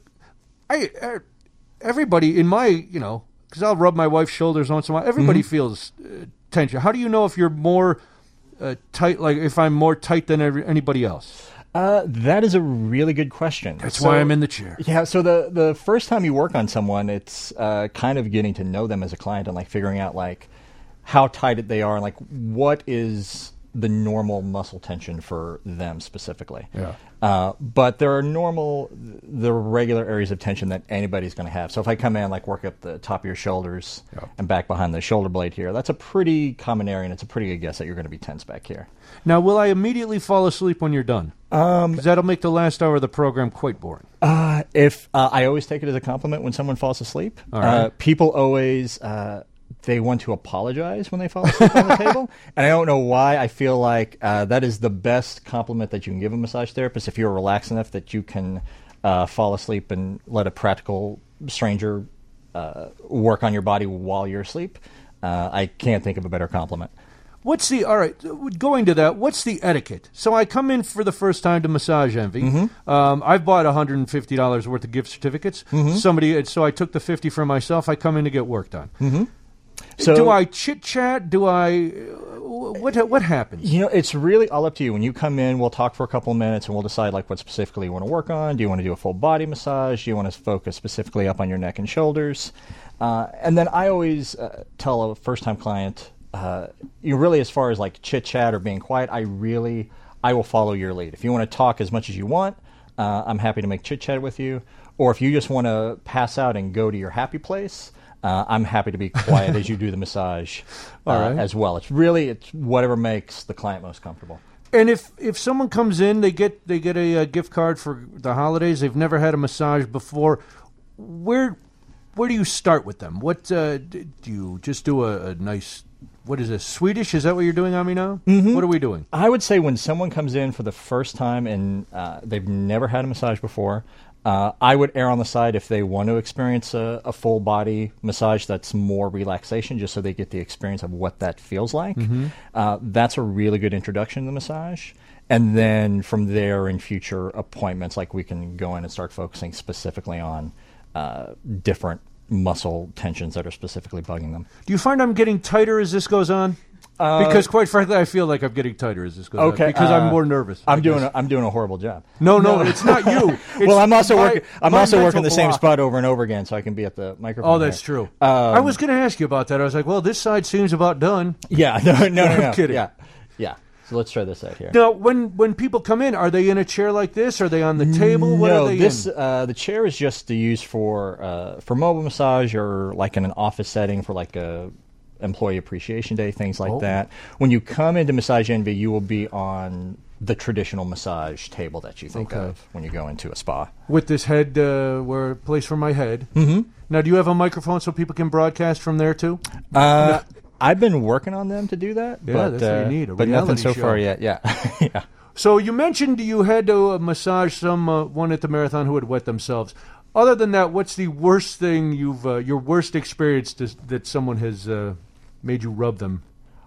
A: I uh, everybody in my you know. Because I'll rub my wife's shoulders once in a while. Everybody
M: Mhm.
A: feels uh, tension. How do you know if you're more uh, tight, like if I'm more tight than every, anybody else?
M: Uh, that is a really good question.
A: That's
M: So-
A: why I'm in the chair.
M: Yeah, so the, the first time you work on someone, it's uh, kind of getting to know them as a client and like figuring out like how tight they are and like what is the normal muscle tension for them specifically.
A: Yeah.
M: Uh, but there are normal, the regular areas of tension that anybody's going to have. So if I come in, like work up the top of your shoulders
A: Yeah.
M: and back behind the shoulder blade here, that's a pretty common area, and it's a pretty good guess that you're going to be tense back here.
A: Now, will I immediately fall asleep when you're done?
M: Um,
A: 'Cause that'll make the last hour of the program quite boring.
M: Uh, if uh, I always take it as a compliment when someone falls asleep.
A: All right.
M: Uh, people always uh, they want to apologize when they fall asleep on the table, and I don't know why. I feel like uh, that is the best compliment that you can give a massage therapist if you're relaxed enough that you can uh, fall asleep and let a practical stranger uh, work on your body while you're asleep. Uh, I can't think of a better compliment.
A: What's the, all right, going to that, what's the etiquette? So I come in for the first time to Massage Envy.
M: Mm-hmm.
A: Um, I've bought one hundred fifty dollars worth of gift certificates.
M: Mhm.
A: Somebody, so I took the fifty for myself. I come in to get work done.
M: Mm-hmm. So
A: do I chit-chat? Do I, uh, what what happens?
M: You know, it's really all up to you. When you come in, we'll talk for a couple of minutes and we'll decide like what specifically you want to work on. Do you want to do a full body massage? Do you want to focus specifically up on your neck and shoulders? Uh, and then I always uh, tell a first-time client, uh, you really, as far as like chit-chat or being quiet, I really, I will follow your lead. If you want to talk as much as you want, uh, I'm happy to make chit-chat with you. Or if you just want to pass out and go to your happy place, Uh, I'm happy to be quiet as you do the massage uh,
A: All right.
M: as well. It's really it's whatever makes the client most comfortable.
A: And if, if someone comes in, they get they get a, uh gift card for the holidays. They've never had a massage before. Where where do you start with them? What uh, d- do you just do a, a nice? What is this? Swedish? Is that what you're doing on me now?
M: Mm-hmm.
A: What are we doing?
M: I would say when someone comes in for the first time and uh, they've never had a massage before, uh, I would err on the side if they want to experience a, a full body massage that's more relaxation, just so they get the experience of what that feels like.
A: Mhm.
M: Uh, that's a really good introduction to the massage. And then from there, in future appointments, like we can go in and start focusing specifically on uh, different muscle tensions that are specifically bugging them.
A: Do you find I'm getting tighter as this goes on?
M: Uh,
A: because quite frankly, I feel like I'm getting tighter as this goes
M: Okay,
A: on. Because
M: uh,
A: I'm more nervous. I
M: I'm doing.
A: guess.
M: A, I'm doing a horrible job.
A: No, no, it's not you. It's
M: well, I'm also
A: my-
M: working. I'm
A: my
M: also
A: mental
M: working the same
A: block.
M: spot over and over again, so I can be at the microphone.
A: Oh, that's
M: here.
A: true.
M: Um,
A: I was going to ask you about that. I was like, well, this side seems about done.
M: Yeah. No. No. No.
A: I'm
M: no
A: kidding.
M: Yeah. Yeah. So let's try this side here.
A: Now, when when people come in, are they in a chair like this? Are they on the table? What
M: no,
A: are they
M: this
A: in?
M: uh, the chair is just to use for uh, for mobile massage or like in an office setting for like a employee appreciation day, things like
A: Oh.
M: that. When you come into Massage Envy, you will be on the traditional massage table that you think
A: Okay.
M: of when you go into a spa.
A: With this head, uh, where place for my head.
M: Mhm.
A: Now, do you have a microphone so people can broadcast from there too?
M: Uh, I've been working on them to do that.
A: Yeah,
M: but,
A: that's what you
M: uh,
A: need, a
M: but nothing
A: reality
M: so
A: show.
M: far yet. Yeah. yeah.
A: So you mentioned you had to uh, massage some uh, one at the marathon who had wet themselves. Other than that, what's the worst thing you've uh, your worst experience to, that someone has uh, made you rub them?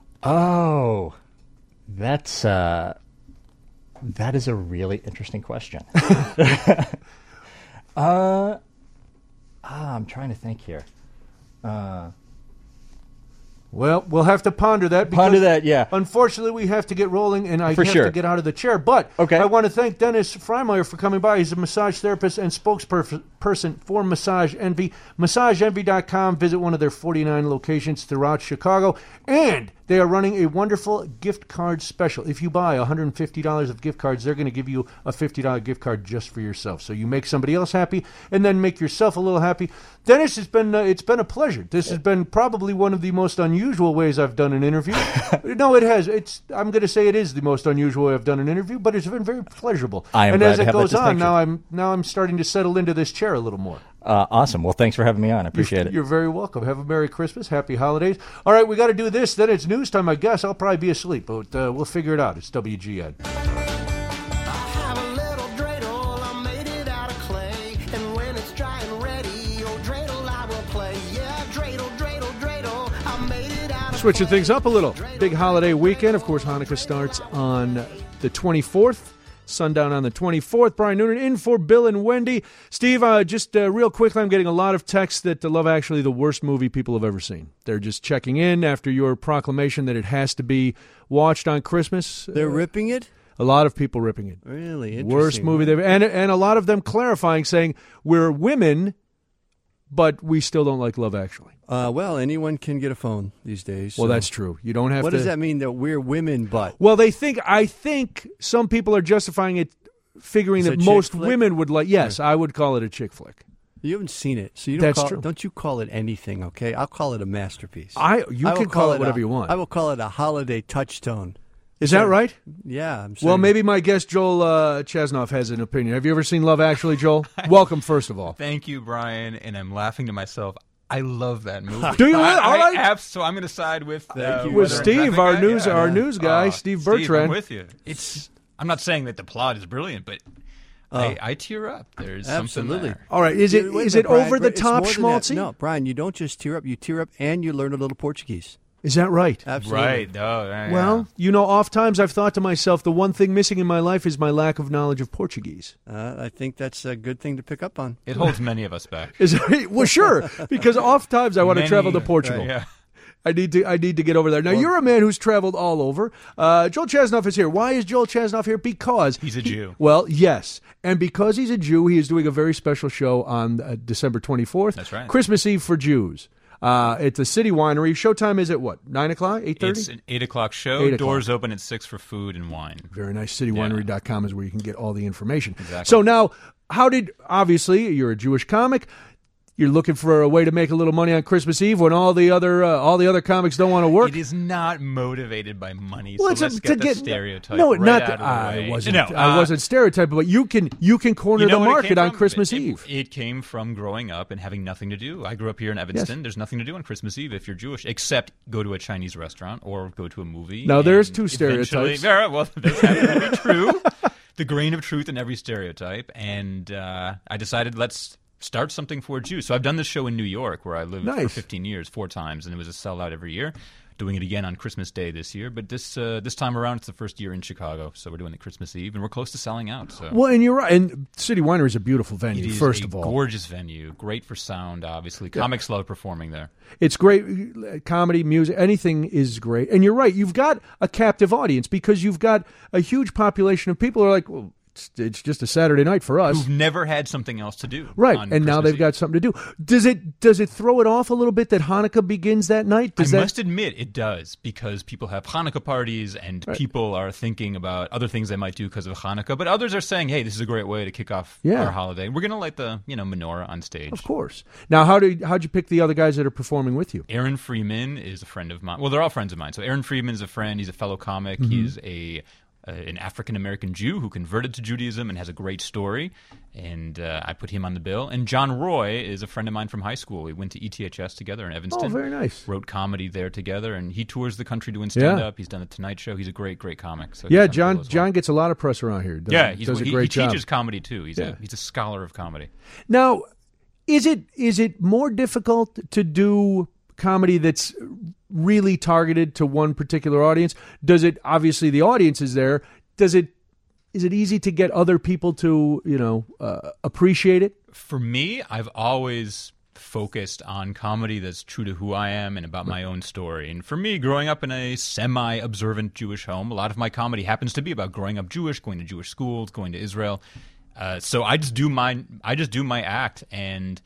M: Oh, that's uh, that is a really interesting question. uh, Ah, I'm trying to think here. Uh,
A: Well, we'll have to ponder that. Because
M: Ponder that, yeah.
A: Unfortunately, we have to get rolling, and I
M: For
A: have
M: sure.
A: to get out of the chair. But
M: Okay.
A: I want to thank Dennis Freimeyer for coming by. He's a massage therapist and spokesperson for Massage Envy. massage envy dot com. Visit one of their forty-nine locations throughout Chicago. And they are running a wonderful gift card special. If you buy one hundred fifty dollars of gift cards, they're going to give you a fifty dollars gift card just for yourself. So you make somebody else happy and then make yourself a little happy. Dennis, it's been, uh, it's been a pleasure. This has been probably one of the most unusual ways I've done an interview. No, it has. It's. I'm going to say it is the most unusual way I've done an interview, but it's been very pleasurable.
M: I am
A: and
M: glad
A: as
M: to
A: it
M: have that
A: goes on,
M: distinction.
A: now I'm now I'm starting to settle into this chair a little more.
M: Uh, awesome. Well, thanks for having me on. I appreciate
A: you're,
M: it.
A: You're very welcome. Have a Merry Christmas, Happy Holidays. All right, we got to do this. Then it's news time. I guess I'll probably be asleep, but uh, we'll figure it out. It's W G N. Switching things up a little. Big holiday weekend. Of course, Hanukkah starts on the twenty-fourth. Sundown on the twenty-fourth. Brian Noonan in for Bill and Wendy. Steve, uh, just uh, real quickly, I'm getting a lot of texts that uh, Love Actually the worst movie people have ever seen. They're just checking in after your proclamation that it has to be watched on Christmas.
L: They're
A: uh,
L: ripping it?
A: A lot of people ripping it.
L: Really?
A: Worst
L: Interesting.
A: movie they've and and a lot of them clarifying, saying we're women, but we still don't like Love Actually.
L: Uh, well, anyone can get a phone these days.
A: Well,
L: so-
A: that's true. You don't have
L: What
A: to.
L: does that mean that we're women, but?
A: Well, they think. I think some people are justifying it, figuring
L: Is it
A: that
L: a chick
A: most
L: flick?
A: women would like. Yes, I would call it a chick flick.
L: You haven't seen it, so you don't
A: That's
L: call,
A: true.
L: Don't you call it anything, okay? I'll call it a masterpiece.
A: I you
L: will
A: can call it
L: a-
A: whatever you want.
L: I will call it a holiday touchstone.
A: Is that right?
L: Yeah. I'm
A: Well,
L: saying-
A: maybe my guest Joel uh, Chesnoff has an opinion. Have you ever seen Love Actually, Joel? Welcome, first of all.
N: Thank you, Brian. And I'm laughing to myself. I love that movie.
A: Do you?
N: I,
A: All
N: I
A: right.
N: abs- so I'm going to side with uh,
A: With
N: whether
A: Steve,
N: nothing
A: our
N: guy-
A: news-
N: yeah.
A: our news guy,
N: Uh,
A: Steve
N: I'm
A: Bertrand.
N: with you. It's. I'm not saying that the plot is brilliant, but I, I tear up. There's
L: Absolutely.
N: something there.
A: All right, is it-
L: Yeah, wait a
A: is
L: minute,
A: it
L: Brian,
A: over the
L: it's
A: top
L: more than that.
A: schmaltzy?
L: No, Brian, you don't just tear up. You tear up and you learn a little Portuguese.
A: Is that right?
L: Absolutely.
N: Right. Oh, yeah,
A: Well, you know, oft times I've thought to myself, the one thing missing in my life is my lack of knowledge of Portuguese.
L: Uh, I think that's a good thing to pick up on.
N: It holds many of us back.
A: Is it, well, sure, because oft times I want to
N: Many,
A: travel to Portugal.
N: uh, yeah.
A: I need to. I need to get over there. Now, you're a man who's traveled all over. Uh, Joel Chesnoff is here. Why is Joel Chesnoff here? Because
N: He's a
A: he-
N: Jew.
A: well, yes, and because he's a Jew, he is doing a very special show on uh, December twenty-fourth.
N: That's right.
A: Christmas Eve for Jews. Uh, at the City Winery. Showtime is at what? Nine o'clock? Eight thirty?
N: It's an eight o'clock show.
A: Eight o'clock.
N: Doors open at six for food and wine.
A: Very nice. city winery dot com is where you can get all the information.
N: Exactly.
A: So now, how did, obviously, you're a Jewish comic. You're looking for a way to make a little money on Christmas Eve when all the other uh, all the other comics don't want to work.
N: It is not motivated by money.
A: Well,
N: so
A: it's a-
N: let's
A: to
N: get the
A: get-
N: stereotype
A: No,
N: right
A: not
N: out
A: that
N: of the
A: I
N: way.
A: wasn't.
N: No,
A: I
N: uh,
A: wasn't stereotyping, but you can you can corner
N: You know
A: the
N: what it
A: market
N: came
A: on
N: from?
A: Christmas
N: It-
A: Eve.
N: It came from growing up and having nothing to do. I grew up here in Evanston. There's nothing to do on Christmas Eve if you're Jewish, except go to a Chinese restaurant or go to a movie.
A: Now, there's
N: and
A: two
N: eventually-
A: stereotypes.
N: Yeah, well, those happen to be true. The grain of truth in every stereotype. And uh, I decided let's start something for Jews. So I've done this show in New York where I lived for
A: Nice.
N: fifteen years, four times, and it was a sellout every year. Doing it again on Christmas Day this year, but this uh, this time around it's the first year in Chicago, so we're doing it Christmas Eve, and we're close to selling out. So.
A: Well, and you're right. And City Winery is a beautiful venue,
N: It is
A: first
N: a
A: of all.
N: gorgeous venue, great for sound, obviously. Comics love performing there.
A: It's great. Comedy, music, anything is great. And you're right. You've got a captive audience because you've got a huge population of people who are like, well, it's, it's just a Saturday night for us.
N: Who've never had something else to do.
A: Right,
N: on
A: and now
N: Christmas
A: they've
N: Eve.
A: got something to do. Does it does it throw it off a little bit that Hanukkah begins that night? Does
N: I
A: that,
N: must admit it does, because people have Hanukkah parties and
A: Right.
N: people are thinking about other things they might do because of Hanukkah, but others are saying, hey, this is a great way to kick off
A: Yeah.
N: our holiday. We're going to light the you know menorah on stage.
A: Of course. Now, how did how'd you pick the other guys that are performing with you?
N: Aaron Freeman is a friend of mine. Well, they're all friends of mine. So Aaron Freeman is a friend. He's a fellow comic.
A: Mhm.
N: He's a uh, an African-American Jew who converted to Judaism and has a great story. And uh, I put him on the bill. And John Roy is a friend of mine from high school. We went to E T H S together in Evanston.
A: Oh, very nice.
N: Wrote comedy there together. And he tours the country doing
A: Yeah.
N: stand-up. He's done the Tonight Show. He's a great, great comic. So
A: Yeah,
N: he's on the bill
A: John
N: as well.
A: John gets a lot of press around here. Does,
N: Yeah, he's,
A: does a
N: he,
A: great
N: he
A: job.
N: teaches comedy too. He's
A: Yeah.
N: a he's a scholar of comedy.
A: Now, is it is it more difficult to do comedy that's really targeted to one particular audience? Does it, obviously the audience is there, does it is it easy to get other people to, you know, uh, appreciate it?
N: For me, I've always focused on comedy that's true to who I am and about my own story. And for me, growing up in a semi-observant Jewish home, a lot of my comedy happens to be about growing up Jewish, going to Jewish schools, going to Israel. Uh, so I just do my I just do my act, and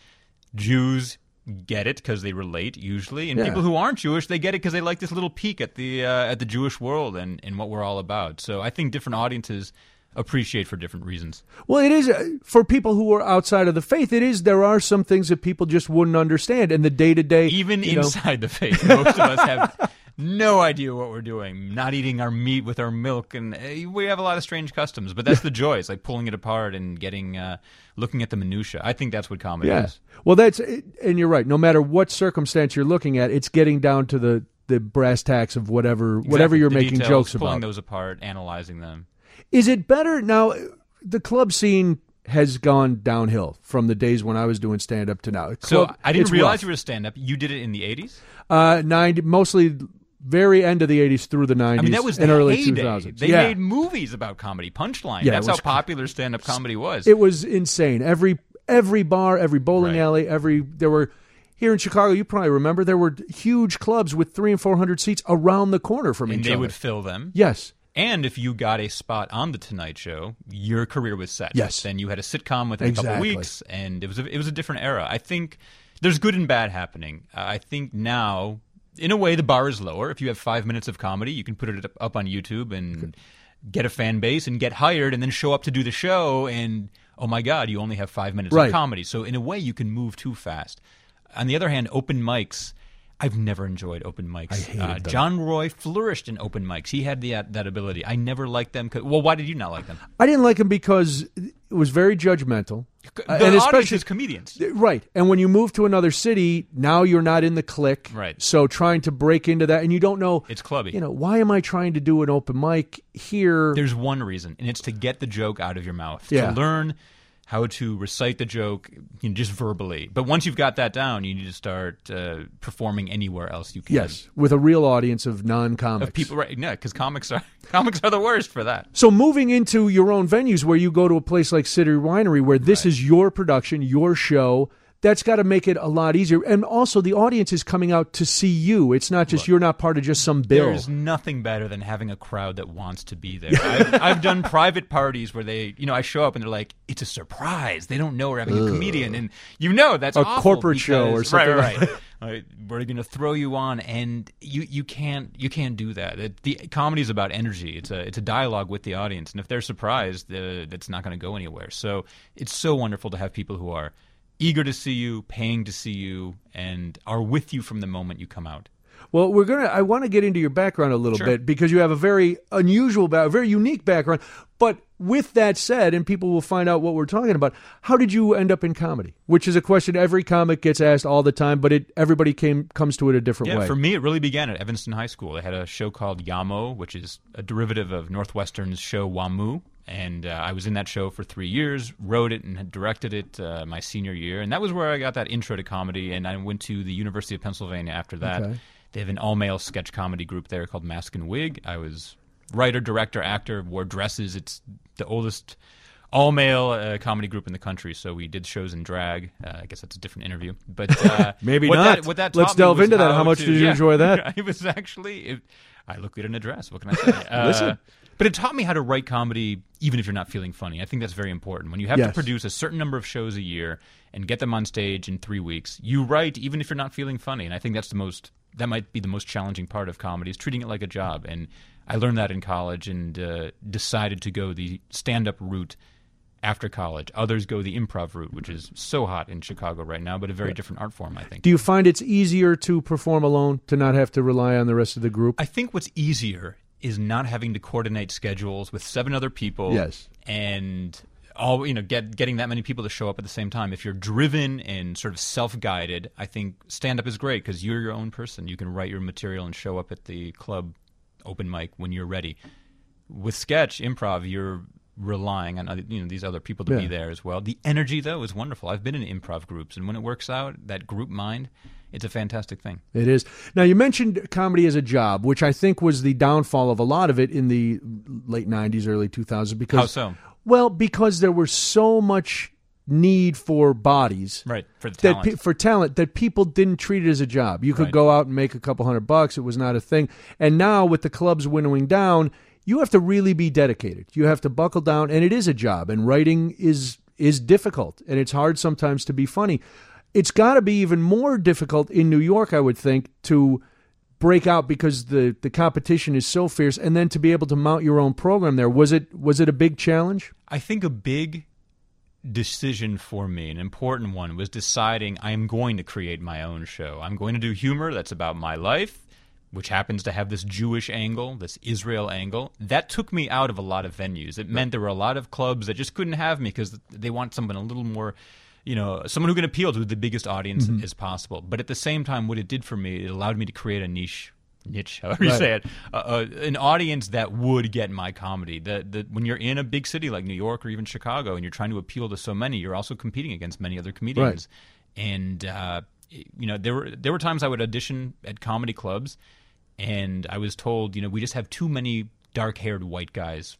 N: Jews get it because they relate usually, and
A: Yeah.
N: people who aren't Jewish, they get it because they like this little peek at the uh, at the Jewish world and, and what we're all about. So I think different audiences appreciate for different reasons.
A: Well, it is, uh, for people who are outside of the faith, it is, there are some things that people just wouldn't understand in the day-to-day.
N: Even
A: you know.
N: inside the faith, most of us have no idea what we're doing, not eating our meat with our milk, and uh, we have a lot of strange customs, but that's the joy. It's like pulling it apart and getting, uh, looking at the minutia. I think that's what comedy
A: Yeah.
N: is.
A: Well, that's, and you're right. No matter what circumstance you're looking at, it's getting down to the, the brass tacks of whatever, whatever
N: Exactly.
A: you're
N: The
A: making
N: details,
A: jokes
N: pulling
A: about.
N: those apart, analyzing them.
A: Is it better now? The club scene has gone downhill from the days when I was doing stand up to now.
N: So
A: Club,
N: I didn't
A: it's
N: realize
A: rough.
N: you were a stand-up. You did it in the eighties?
A: Uh, ninety, mostly very end of the eighties through the nineties.
N: I mean, that was
A: and
N: the
A: early
N: heyday.
A: two thousands.
N: They
A: yeah.
N: made movies about comedy, Punchline.
A: Yeah,
N: That's
A: it
N: how
A: was-
N: popular stand-up comedy was.
A: It was insane. Every every bar, every bowling
N: Right.
A: alley, every there were here in Chicago. You probably remember there were huge clubs with three and four hundred seats around the corner from
N: and
A: each
N: they
A: other.
N: would fill them.
A: Yes.
N: And if you got a spot on the Tonight Show, your career was set.
A: Yes.
N: Then you had a sitcom within a couple
A: Exactly.
N: weeks, and it was a, it was a different era. I think there's good and bad happening. Uh, I think now, in a way, the bar is lower. If you have five minutes of comedy, you can put it up, up on YouTube and get a fan base and get hired, and then show up to do the show, and oh my God, you only have five minutes
A: Right.
N: of comedy. So in a way, you can move too fast. On the other hand, open mics. I've never enjoyed open mics.
A: I hated
N: uh,
A: them.
N: John Roy flourished in open mics. He had the, uh, that ability. I never liked them. 'Cause, well, why did you not like them?
A: I didn't like him because it was very judgmental.
N: The
A: Uh, and
N: audience
A: especially
N: is comedians.
A: Right. And when you move to another city, now you're not in the clique.
N: Right.
A: So trying to break into that, and you don't know.
N: It's clubby.
A: You know, why am I trying to do an open mic here?
N: There's one reason, and it's to get the joke out of your mouth.
A: Yeah.
N: To learn how to recite the joke, you know, just verbally. But once you've got that down, you need to start uh, performing anywhere else you can.
A: Yes, with a real audience of non-comics.
N: Of people, right? Yeah, because comics are comics are the worst for that.
A: So moving into your own venues where you go to a place like City Winery where this is your production, your show, that's got to make it a lot easier. And also the audience is coming out to see you. It's not just you're not part of just some bill.
N: There's nothing better than having a crowd that wants to be there. I've, I've done private parties where they, you know, I show up and they're like, it's a surprise. They don't know we're having a comedian. And you know that's
A: A
N: awful
A: corporate show or
N: because-
A: something
N: Right,
A: like
N: right. right. We're going to throw you on, and you, you can't you can't do that. It, the comedy is about energy. It's a it's a dialogue with the audience, and if they're surprised, uh, it's not going to go anywhere. So it's so wonderful to have people who are eager to see you, paying to see you, and are with you from the moment you come out.
A: Well, we're gonna. I want to get into your background a little
N: Sure.
A: bit because you have a very unusual, ba- very unique background. But with that said, and people will find out what we're talking about. How did you end up in comedy? Which is a question every comic gets asked all the time, but it everybody came comes to it a different
N: Yeah,
A: way.
N: for me, it really began at Evanston High School. They had a show called Yamo, which is a derivative of Northwestern's show WAMU. And uh, I was in that show for three years, wrote it and had directed it uh, my senior year. And that was where I got that intro to comedy. And I went to the University of Pennsylvania after that.
A: Okay.
N: They have an all-male sketch comedy group there called Mask and Wig. I was writer, director, actor, wore dresses. It's the oldest all-male uh, comedy group in the country. So we did shows in drag. Uh, I guess that's a different interview. But uh,
A: Maybe
N: what
A: not.
N: That, what that
A: Let's
N: taught me
A: delve
N: was
A: into that. How much
N: to-
A: did you
N: yeah.
A: enjoy that?
N: It was actually... It, I look good in a dress. What can I say? Uh,
A: Listen.
N: But it taught me how to write comedy even if you're not feeling funny. I think that's very important. When you have
A: Yes.
N: to produce a certain number of shows a year and get them on stage in three weeks, you write even if you're not feeling funny. And I think that's the most that might be the most challenging part of comedy is treating it like a job. And I learned that in college and uh, decided to go the stand-up route after college. Others go the improv route, which is so hot in Chicago right now, but a very different art form, I think.
A: Do you find it's easier to perform alone, to not have to rely on the rest of the group?
N: I think what's easier is not having to coordinate schedules with seven other people.
A: Yes.
N: And all you know, get getting that many people to show up at the same time. If you're driven and sort of self-guided, I think stand-up is great because you're your own person. You can write your material and show up at the club open mic when you're ready. With sketch, improv, you're relying on other, you know these other people to
A: Yeah.
N: be there as well. The energy though is wonderful. I've been in improv groups, and when it works out, that group mind, it's a fantastic thing.
A: It is. Now, you mentioned comedy as a job, which I think was the downfall of a lot of it in the late nineties, early two thousands. Because,
N: How so?
A: Well, because there was so much need for bodies.
N: Right, for the
A: that
N: talent.
A: pe- for talent that people didn't treat it as a job. You could
N: Right.
A: go out and make a couple hundred bucks. It was not a thing. And now with the clubs winnowing down, you have to really be dedicated. You have to buckle down, and it is a job. And writing is is difficult, and it's hard sometimes to be funny. It's got to be even more difficult in New York, I would think, to break out because the, the competition is so fierce, and then to be able to mount your own program there. Was it was it a big challenge?
N: I think a big decision for me, an important one, was deciding I am going to create my own show. I'm going to do humor that's about my life, which happens to have this Jewish angle, this Israel angle. That took me out of a lot of venues. It meant there were a lot of clubs that just couldn't have me because they want someone a little more, you know, someone who can appeal to the biggest audience
A: Mhm.
N: as possible. But at the same time, what it did for me, it allowed me to create a niche, niche, however you
A: Right.
N: say it, uh, uh, an audience that would get my comedy. That that when you're in a big city like New York or even Chicago and you're trying to appeal to so many, you're also competing against many other comedians. And uh, you know, there were there were times I would audition at comedy clubs, and I was told, you know, we just have too many dark-haired white guys.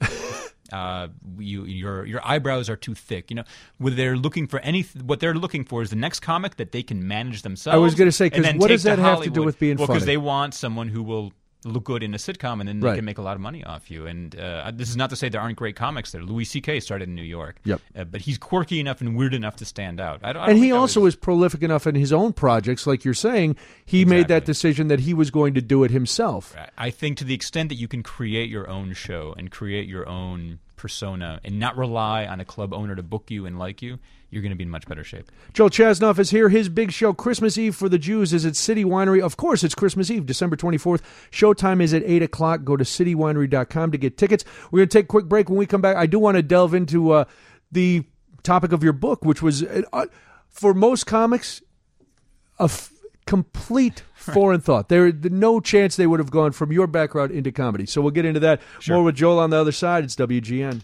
N: Uh, you, your your eyebrows are too thick. You know, what they're looking for any what they're looking for is the next comic that they can manage themselves.
A: I was gonna say, 'cause
N: and then
A: what
N: take
A: does that have to do
N: Hollywood.
A: with being
N: well,
A: funny?
N: because they want someone who will look good in a sitcom, and then they
A: Right.
N: can make a lot of money off you. And uh, this is not to say there aren't great comics there. Louis C K started in New York.
A: Yep.
N: Uh, but he's quirky enough and weird enough to stand out. I don't, I don't
A: And he
N: think I
A: also
N: was,
A: was prolific enough in his own projects, like you're saying. He made that decision that he was going to do it himself.
N: I think to the extent that you can create your own show and create your own persona and not rely on a club owner to book you and like you, you're going to be in much better shape.
A: Joel Chasnoff is here. His big show, Christmas Eve for the Jews, is at City Winery. Of course, it's Christmas Eve, December twenty-fourth. Showtime is at eight o'clock. Go to city winery dot com to get tickets. We're going to take a quick break. When we come back, I do want to delve into uh, the topic of your book, which was, uh, for most comics, a f- complete foreign thought. There, no chance they would have gone from your background into comedy. So we'll get into that.
N: Sure.
A: More with Joel on the other side. It's W G N.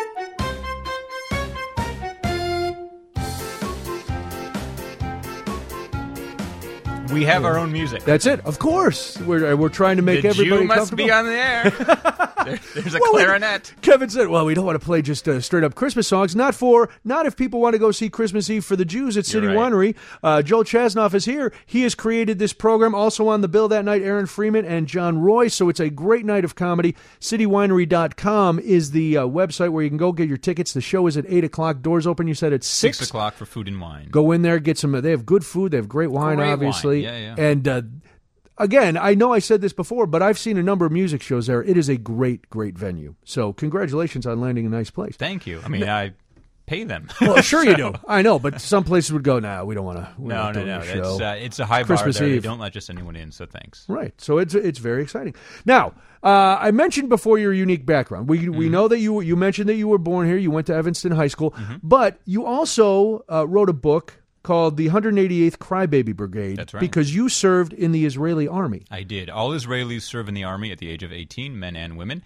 N: We have our own music.
A: That's it. Of course. We're, we're trying to make
N: the
A: everybody
N: Jew must
A: comfortable.
N: be on the air. there, there's a
A: Well, wait.
N: clarinet.
A: Kevin said, well, we don't want to play just uh, straight up Christmas songs. Not for, not if people want to go see Christmas Eve for the Jews at City
N: You're right.
A: Winery. Uh, Joel Chasnoff is here. He has created this program. Also on the bill that night, Aaron Freeman and John Roy. So it's a great night of comedy. city winery dot com is the uh, website where you can go get your tickets. The show is at eight o'clock. Doors open, you said, at six.
N: Six o'clock for food and wine.
A: Go in there, get some. They have good food. They have great wine,
N: Great wine.
A: obviously.
N: Yeah, yeah.
A: And uh, again, I know I said this before, but I've seen a number of music shows there. It is a great, great venue. So congratulations on landing a nice place.
N: Thank you. I mean, I pay them.
A: Well, sure you
N: So-
A: do. I know, but some places would go, nah, we don't want to.
N: No, no, no. It's, uh, it's a high
A: Christmas
N: bar there.
A: Eve.
N: They don't let just anyone in, so thanks.
A: Right. So it's it's very exciting. Now, uh, I mentioned before your unique background. We we
N: Mm-hmm.
A: know that you you mentioned that you were born here. You went to Evanston High School, but you also uh, wrote a book called the one hundred eighty-eighth Crybaby Brigade.
N: That's right.
A: Because you served in the Israeli army.
N: I did. All Israelis serve in the army at the age of eighteen, men and women.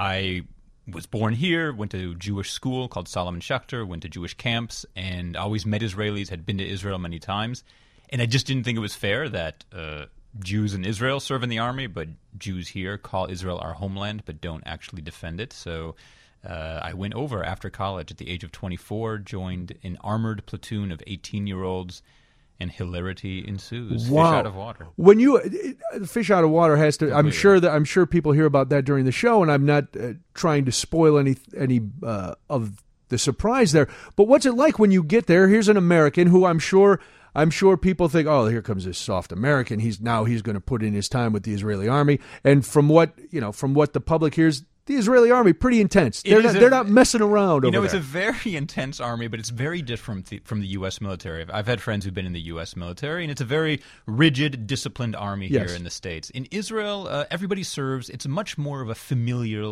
N: I was born here, went to Jewish school called Solomon Schechter, went to Jewish camps, and always met Israelis, had been to Israel many times. And I just didn't think it was fair that uh, Jews in Israel serve in the army, but Jews here call Israel our homeland, but don't actually defend it. So uh, I went over after college at the age of twenty-four, joined an armored platoon of eighteen-year-olds, and hilarity ensues.
A: Wow.
N: Fish out of water.
A: When you uh, fish out of water has to. I'm
N: Completely.
A: sure that I'm sure people hear about that during the show, and I'm not uh, trying to spoil any any uh, of the surprise there. But what's it like when you get there? Here's an American who I'm sure I'm sure people think, oh, here comes this soft American. He's now he's going to put in his time with the Israeli army. And from what you know, from what the public hears, the Israeli army pretty intense.
N: It
A: They're
N: is
A: not,
N: a-
A: they're not messing around.
N: You
A: over
N: know, it's
A: there.
N: a very intense army, but it's very different th- from the U S military. I've had friends who've been in the U S military, and it's a very rigid, disciplined army
A: Yes.
N: here in the States. In Israel, uh, everybody serves. It's much more of a familial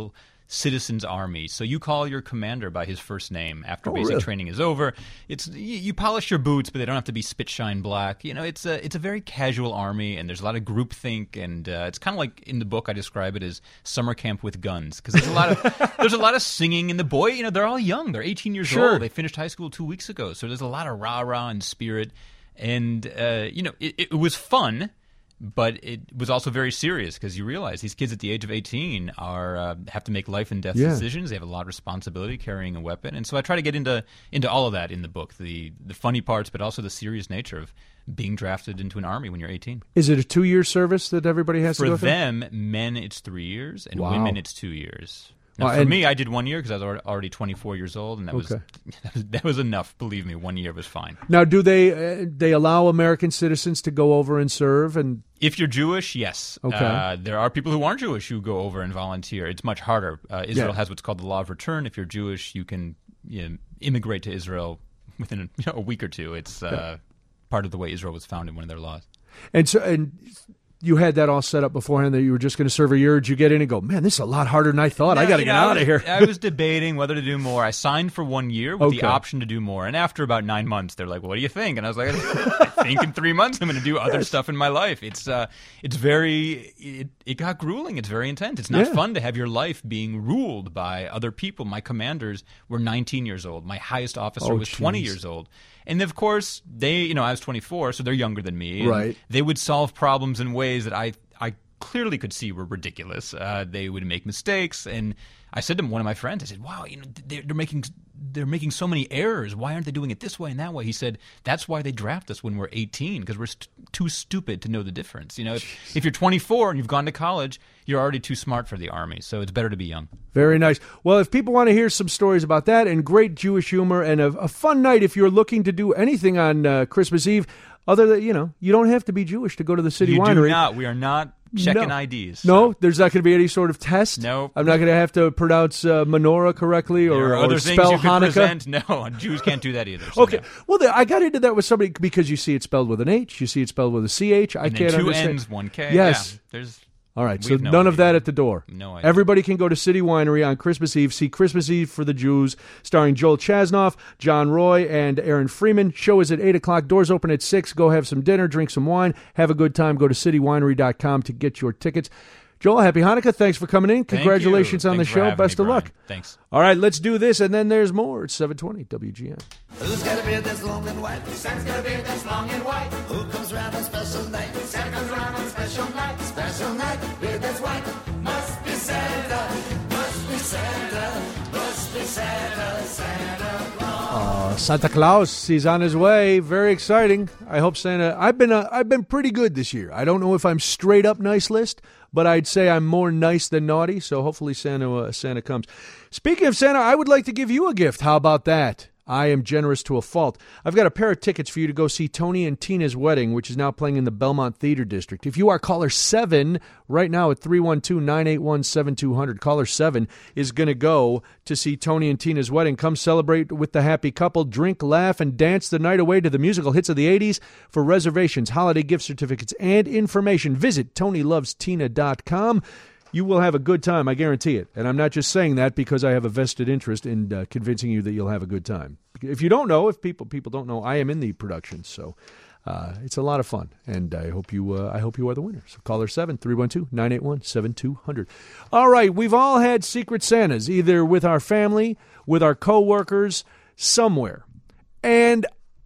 N: citizens army. So you call your commander by his first name after
A: Oh,
N: basic
A: really?
N: training is over. It's you, you polish your boots, but they don't have to be spit shine black. You know, it's a it's a very casual army, and there's a lot of groupthink, and uh, it's kind of like in the book I describe it as summer camp with guns, because there's a lot of there's a lot of singing, and the boy, you know, they're all young. They're eighteen years
A: Sure.
N: old. They finished high school two weeks ago, so there's a lot of rah rah and spirit, and uh, you know, it, it was fun. But it was also very serious, because you realize these kids at the age of eighteen are uh, have to make life and death
A: Yeah.
N: decisions. They have a lot of responsibility carrying a weapon, and so I try to get into into all of that in the book, the the funny parts, but also the serious nature of being drafted into an army when you're eighteen.
A: Is it a two-year service that everybody has
N: For
A: to go through?
N: them, men it's three years, and
A: Wow.
N: women it's two years. Now,
A: Well,
N: for
A: and-
N: me, I did one year because I was al- already twenty-four years old, and that was
A: Okay.
N: that was, that was enough. Believe me, one year was fine.
A: Now, do they uh, they allow American citizens to go over and serve? And
N: If you're Jewish, yes.
A: Okay.
N: Uh, there are people who aren't Jewish who go over and volunteer. It's much harder. Uh, Israel
A: Yeah.
N: has what's called the law of return. If you're Jewish, you can you know, immigrate to Israel within a, you know, a week or two. It's uh,
A: Yeah.
N: part of the way Israel was founded, one of their laws.
A: and so and you had that all set up beforehand that you were just going to serve a year. Or did you get in and go, man, this is a lot harder than I thought. I
N: No,
A: got to
N: you
A: get
N: know, I
A: out of
N: was-
A: here.
N: I was debating whether to do more. I signed for one year with
A: Okay.
N: the option to do more. And after about nine months, they're like, "What do you think?" And I was like, "I think in three months I'm going to do other stuff in my life." It's uh, it's very it, it got grueling. It's very intense. It's not
A: Yeah.
N: fun to have your life being ruled by other people. My commanders were nineteen years old. My highest officer
A: Oh,
N: was twenty
A: jeez.
N: years old. And of course, they, you know, I was twenty-four, so they're younger than me. and
A: Right.
N: They would solve problems in ways that I I clearly could see were ridiculous. Uh, they would make mistakes, and I said to one of my friends, I said, "Wow, you know, they're, they're making they're making so many errors. Why aren't they doing it this way and that way?" He said, "That's why they draft us when we're eighteen, because we're st- too stupid to know the difference. You know, if, if you're twenty-four and you've gone to college, you're already too smart for the army. So it's better to be young."
A: Very nice. Well, if people want to hear some stories about that and great Jewish humor and a, a fun night, if you're looking to do anything on uh, Christmas Eve, other than, you know, you don't have to be Jewish to go to the City
N: You
A: Winery.
N: do not. We are not checking
A: No.
N: I Ds.
A: No, there's not going to be any sort of test.
N: No.
A: I'm not going to have to pronounce uh, menorah correctly or,
N: There are
A: or
N: other things
A: spell
N: you could
A: Hanukkah.
N: present. No, Jews can't do that either. So
A: Okay.
N: no.
A: Well, the, I got into that with somebody because you see it spelled with an H, you see it spelled with a C H. I
N: And then
A: can't
N: two
A: understand.
N: N's, one K.
A: Yes.
N: Yeah, there's.
A: All right,
N: we
A: so
N: have no
A: none of
N: idea.
A: that at the door.
N: No idea.
A: Everybody can go to City Winery on Christmas Eve, see Christmas Eve for the Jews, starring Joel Chasnoff, John Roy, and Aaron Freeman. Show is at eight o'clock. Doors open at six. Go have some dinner, drink some wine, have a good time. Go to city winery dot com to get your tickets. Joel, happy Hanukkah. Thanks for coming in.
N: Thank
A: Congratulations
N: you.
A: on the
N: Thanks for
A: show.
N: having
A: Best
N: me,
A: of luck.
N: Brian. Thanks.
A: All right, let's do this, and then there's more. It's seven twenty W G N.
B: Who's got a beard that's long and white? Santa's got a beard that's long and white. Who comes round on special night? Santa comes round on special night. Special night, beard that's white. Must be Santa. Must be Santa. Must be Santa. Santa Claus.
A: Uh, Santa Claus, he's on his way. Very exciting. I hope Santa. I've been uh, I've been pretty good this year. I don't know if I'm straight up nice list, but I'd say I'm more nice than naughty. So hopefully Santa uh, Santa comes. Speaking of Santa, I would like to give you a gift. How about that? I am generous to a fault. I've got a pair of tickets for you to go see Tony and Tina's Wedding, which is now playing in the Belmont Theater District. If you are caller seven right now at three one two, nine eight one, seven two zero zero, caller seven is going to go to see Tony and Tina's Wedding. Come celebrate with the happy couple, drink, laugh, and dance the night away to the musical hits of the eighties. For reservations, holiday gift certificates, and information, visit tony loves tina dot com. You will have a good time, I guarantee it. And I'm not just saying that because I have a vested interest in uh, convincing you that you'll have a good time. If you don't know, if people people don't know, I am in the production, so uh, it's a lot of fun. And I hope you uh, I hope you are the winner. So caller seven, three one two, nine eight one, seven two zero zero. All right, we've all had Secret Santas, either with our family, with our coworkers, somewhere. And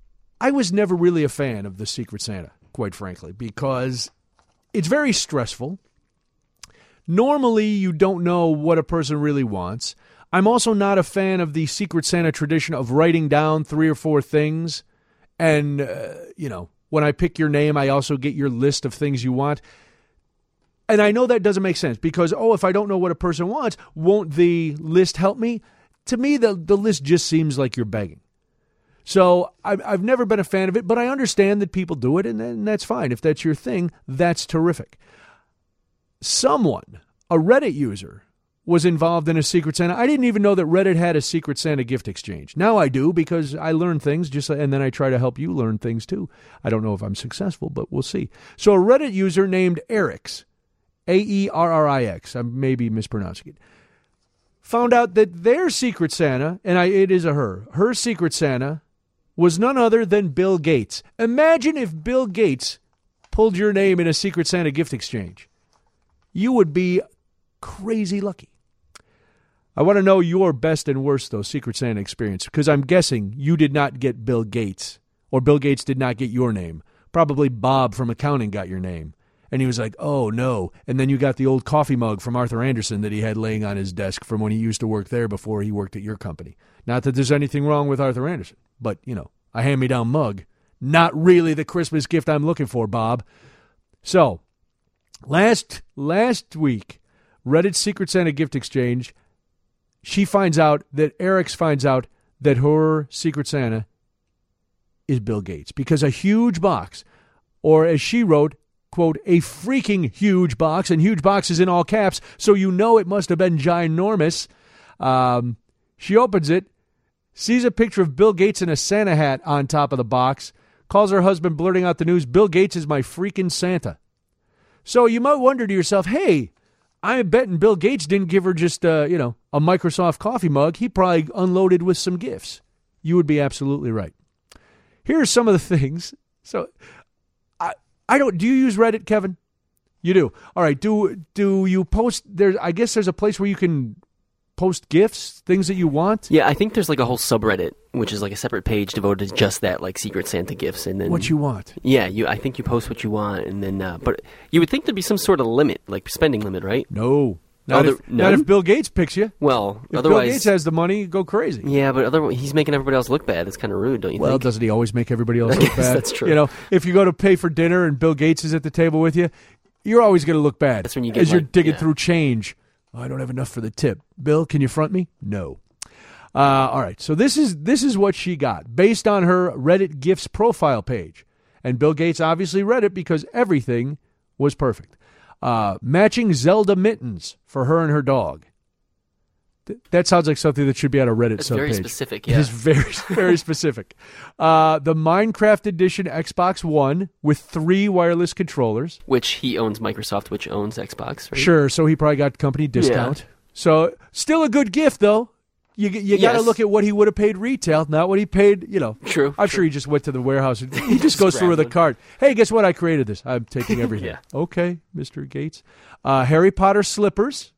A: I was never really a fan of the Secret Santa, quite frankly, because it's very stressful. Normally, you don't know what a person really wants. I'm also not a fan of the Secret Santa tradition of writing down three or four things. And, uh, you know, when I pick your name, I also get your list of things you want. And I know that doesn't make sense because, oh, if I don't know what a person wants, won't the list help me? To me, the, the list just seems like you're begging. So I've, I've never been a fan of it, but I understand that people do it, and, and that's fine. If that's your thing, that's terrific. Someone, a Reddit user, was involved in a Secret Santa. I didn't even know that Reddit had a Secret Santa gift exchange. Now I do because I learn things, just and then I try to help you learn things too. I don't know if I'm successful, but we'll see. So a Reddit user named Erix, A E R R I X, I may be mispronouncing it, found out that their Secret Santa, and I, it is a her, her Secret Santa was none other than Bill Gates. Imagine if Bill Gates pulled your name in a Secret Santa gift exchange. You would be crazy lucky. I want to know your best and worst, though, Secret Santa experience, because I'm guessing you did not get Bill Gates, or Bill Gates did not get your name. Probably Bob from accounting got your name. And he was like, oh, no. And then you got the old coffee mug from Arthur Anderson that he had laying on his desk from when he used to work there before he worked at your company. Not that there's anything wrong with Arthur Anderson, but, you know, a hand-me-down mug. Not really the Christmas gift I'm looking for, Bob. So, last last week, Reddit Secret Santa gift exchange, she finds out that Eric's finds out that her Secret Santa is Bill Gates because a huge box, or as she wrote, quote, a freaking huge box, and huge box is in all caps, so you know it must have been ginormous. Um, she opens it, sees a picture of Bill Gates in a Santa hat on top of the box, calls her husband blurting out the news, Bill Gates is my freaking Santa. So you might wonder to yourself, hey, I'm betting Bill Gates didn't give her just, uh, you know, a Microsoft coffee mug. He probably unloaded with some gifts. You would be absolutely right. Here are some of the things. So, I I don't. Do you use Reddit, Kevin? You do. All right. Do do you post there? I guess there's a place where you can post gifts, things that you want.
C: Yeah, I think there's like a whole subreddit, which is like a separate page devoted to just that, like Secret Santa gifts, and then
A: what you want.
C: Yeah, you. I think you post what you want, and then. Uh, but you would think there'd be some sort of limit, like spending limit, right?
A: No. Not,
C: oh,
A: if,
C: there,
A: not if Bill Gates picks you.
C: Well,
A: if
C: otherwise,
A: Bill Gates has the money, go crazy.
C: Yeah, but otherwise, he's making everybody else look bad. It's kind of rude, don't you
A: well,
C: think?
A: Well, doesn't he always make everybody else look bad?
C: That's true.
A: You know, if you go to pay for dinner and Bill Gates is at the table with you, you're always going to look bad.
C: That's when you get
A: as
C: like,
A: you're digging
C: yeah.
A: through change. Oh, I don't have enough for the tip. Bill, can you front me? No. Uh, all right. So this is this is what she got based on her Reddit gifts profile page, and Bill Gates obviously read it because everything was perfect. Uh, matching Zelda mittens for her and her dog. Th- that sounds like something that should be on a Reddit
C: It's
A: subpage.
C: very specific, yeah.
A: It is very, very specific. Uh, the Minecraft Edition Xbox One with three wireless controllers.
C: Which he owns Microsoft, which owns Xbox, right?
A: Sure, so he probably got company discount.
C: Yeah.
A: So still a good gift, though. You you got to
C: Yes.
A: look at what he would have paid retail, not what he paid, you know.
C: True.
A: I'm sure he just went to the warehouse. And he just goes through with a cart. Hey, guess what? I created this. I'm taking everything.
C: Yeah.
A: Okay, Mister Gates. Uh, Harry Potter slippers.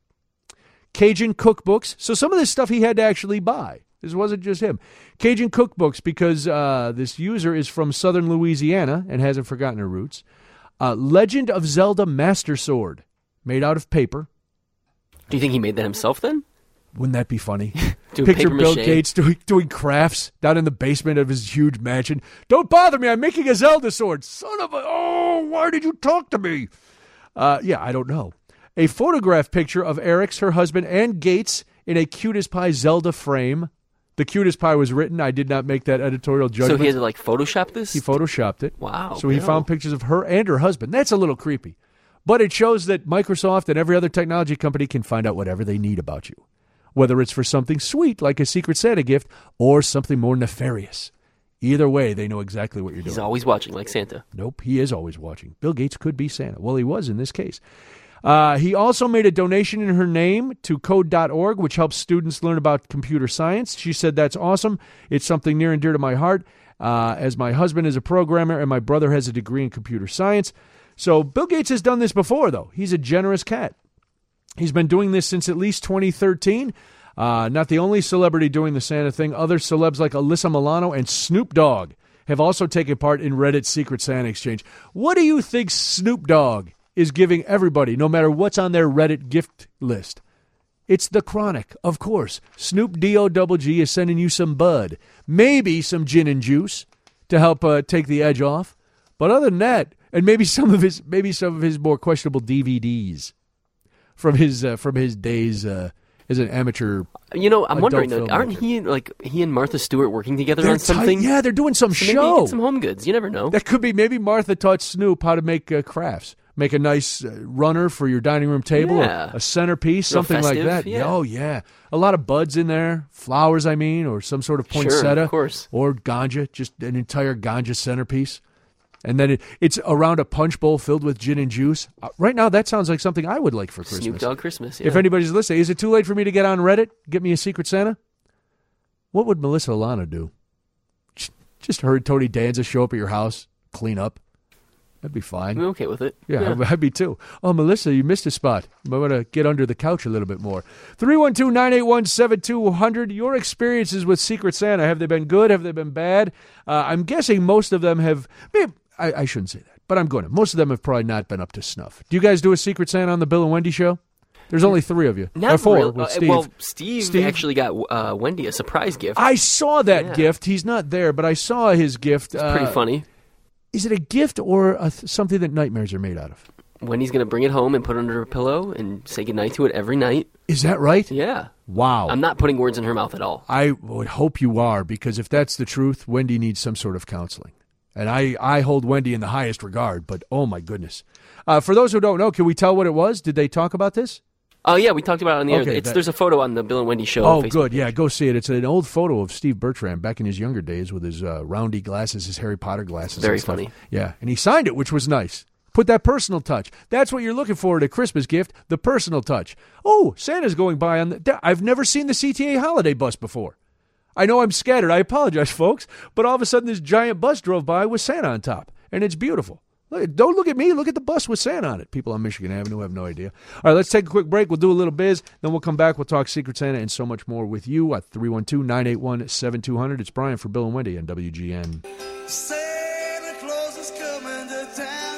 A: Cajun cookbooks. So some of this stuff he had to actually buy. This wasn't just him. Cajun cookbooks because uh, this user is from southern Louisiana and hasn't forgotten her roots. Uh, Legend of Zelda Master Sword, made out of paper.
C: Do you think he made that himself then?
A: Wouldn't that be funny?
C: Doing
A: Picture
C: paper
A: Bill
C: mache.
A: Gates doing doing crafts down in the basement of his huge mansion. Don't bother me. I'm making a Zelda sword. Son of a... Oh, why did you talk to me? Uh, yeah, I don't know. A photograph picture of Eric's, her husband, and Gates in a Cute as Pie Zelda frame. The Cute as Pie was written. I did not make that editorial judgment.
C: So he had to like Photoshop this?
A: He photoshopped it.
C: Wow.
A: So he
C: no.
A: found pictures of her and her husband. That's a little creepy. But it shows that Microsoft and every other technology company can find out whatever they need about you. Whether it's for something sweet like a Secret Santa gift or something more nefarious. Either way, they know exactly what you're doing.
C: He's always watching like Santa.
A: Nope, he is always watching. Bill Gates could be Santa. Well, he was in this case. Uh, he also made a donation in her name to code dot org, which helps students learn about computer science. She said, that's awesome. It's something near and dear to my heart, uh, as my husband is a programmer and my brother has a degree in computer science. So Bill Gates has done this before, though. He's a generous cat. He's been doing this since at least twenty thirteen. Uh, not the only celebrity doing the Santa thing. Other celebs like Alyssa Milano and Snoop Dogg have also taken part in Reddit's Secret Santa exchange. What do you think Snoop Dogg is giving everybody, no matter what's on their Reddit gift list? It's the Chronic, of course. Snoop D O G G is sending you some bud, maybe some gin and juice to help uh, take the edge off. But other than that, and maybe some of his maybe some of his more questionable D V Ds from his uh, from his days uh, as an amateur.
C: You know, I'm
A: adult
C: wondering, though,
A: filmmaker.
C: aren't he like he and Martha Stewart working together
A: They're
C: on something?
A: tight. Yeah, they're doing some
C: So maybe
A: show.
C: get some home goods. You never know.
A: That could be maybe Martha taught Snoop how to make uh, crafts. Make a nice uh, runner for your dining room table,
C: Yeah.
A: a, a centerpiece,
C: Real
A: something like
C: festive,
A: that.
C: yeah.
A: Oh, yeah. A lot of buds in there, flowers, I mean, or some sort of
C: Sure,
A: poinsettia.
C: of course.
A: Or ganja, just an entire ganja centerpiece. And then it, it's around a punch bowl filled with gin and juice. Uh, right now, that sounds like something I would like for Christmas.
C: Snoop Dogg Christmas, yeah.
A: If anybody's listening, is it too late for me to get on Reddit? Get me a Secret Santa? What would Melissa Alana do? Just heard Tony Danza show up at your house, clean up. That'd be fine.
C: I'm okay with it.
A: Yeah, yeah. I'd be too. Oh, Melissa, you missed a spot. I'm going to get under the couch a little bit more. three one two, nine eight one, seven two zero zero. Your experiences with Secret Santa, have they been good? Have they been bad? Uh, I'm guessing most of them have, maybe, I, I shouldn't say that, but I'm going to. Most of them have probably not been up to snuff. Do you guys do a Secret Santa on the Bill and Wendy show? There's only three of you.
C: Not
A: or four
C: real,
A: with
C: uh,
A: Steve.
C: Well, Steve,
A: Steve
C: actually got uh, Wendy a surprise gift.
A: I saw that
C: Yeah.
A: gift. He's not there, but I saw his gift.
C: It's pretty
A: uh,
C: funny.
A: Is it a gift or a th- something that nightmares are made out of?
C: Wendy's going to bring it home and put it under her pillow and say goodnight to it every night.
A: Is that right?
C: Yeah.
A: Wow.
C: I'm not putting words in her mouth at all.
A: I would hope you are, because if that's the truth, Wendy needs some sort of counseling. And I, I hold Wendy in the highest regard, but oh my goodness. Uh, for those who don't know, can we tell what it was? Did they talk about this?
C: Oh, yeah, we talked about it on the
A: Okay,
C: air. It's,
A: that-
C: there's a photo on the Bill and Wendy show.
A: Oh,
C: Facebook
A: good.
C: page.
A: Yeah, go see it. It's an old photo of Steve Bertram back in his younger days with his uh, roundy glasses, his Harry Potter glasses.
C: Very
A: and stuff.
C: funny.
A: Yeah, and he signed it, which was nice. Put that personal touch. That's what you're looking for at a Christmas gift, the personal touch. Oh, Santa's going by on the... I've never seen the C T A holiday bus before. I know I'm scattered. I apologize, folks. But all of a sudden, this giant bus drove by with Santa on top, and it's beautiful. Look, don't look at me. Look at the bus with Santa on it. People on Michigan Avenue have no idea. All right, let's take a quick break. We'll do a little biz. Then we'll come back. We'll talk Secret Santa and so much more with you at three one two, nine eight one, seven two zero zero. It's Brian for Bill and Wendy on W G N.
B: Santa Claus is coming to town.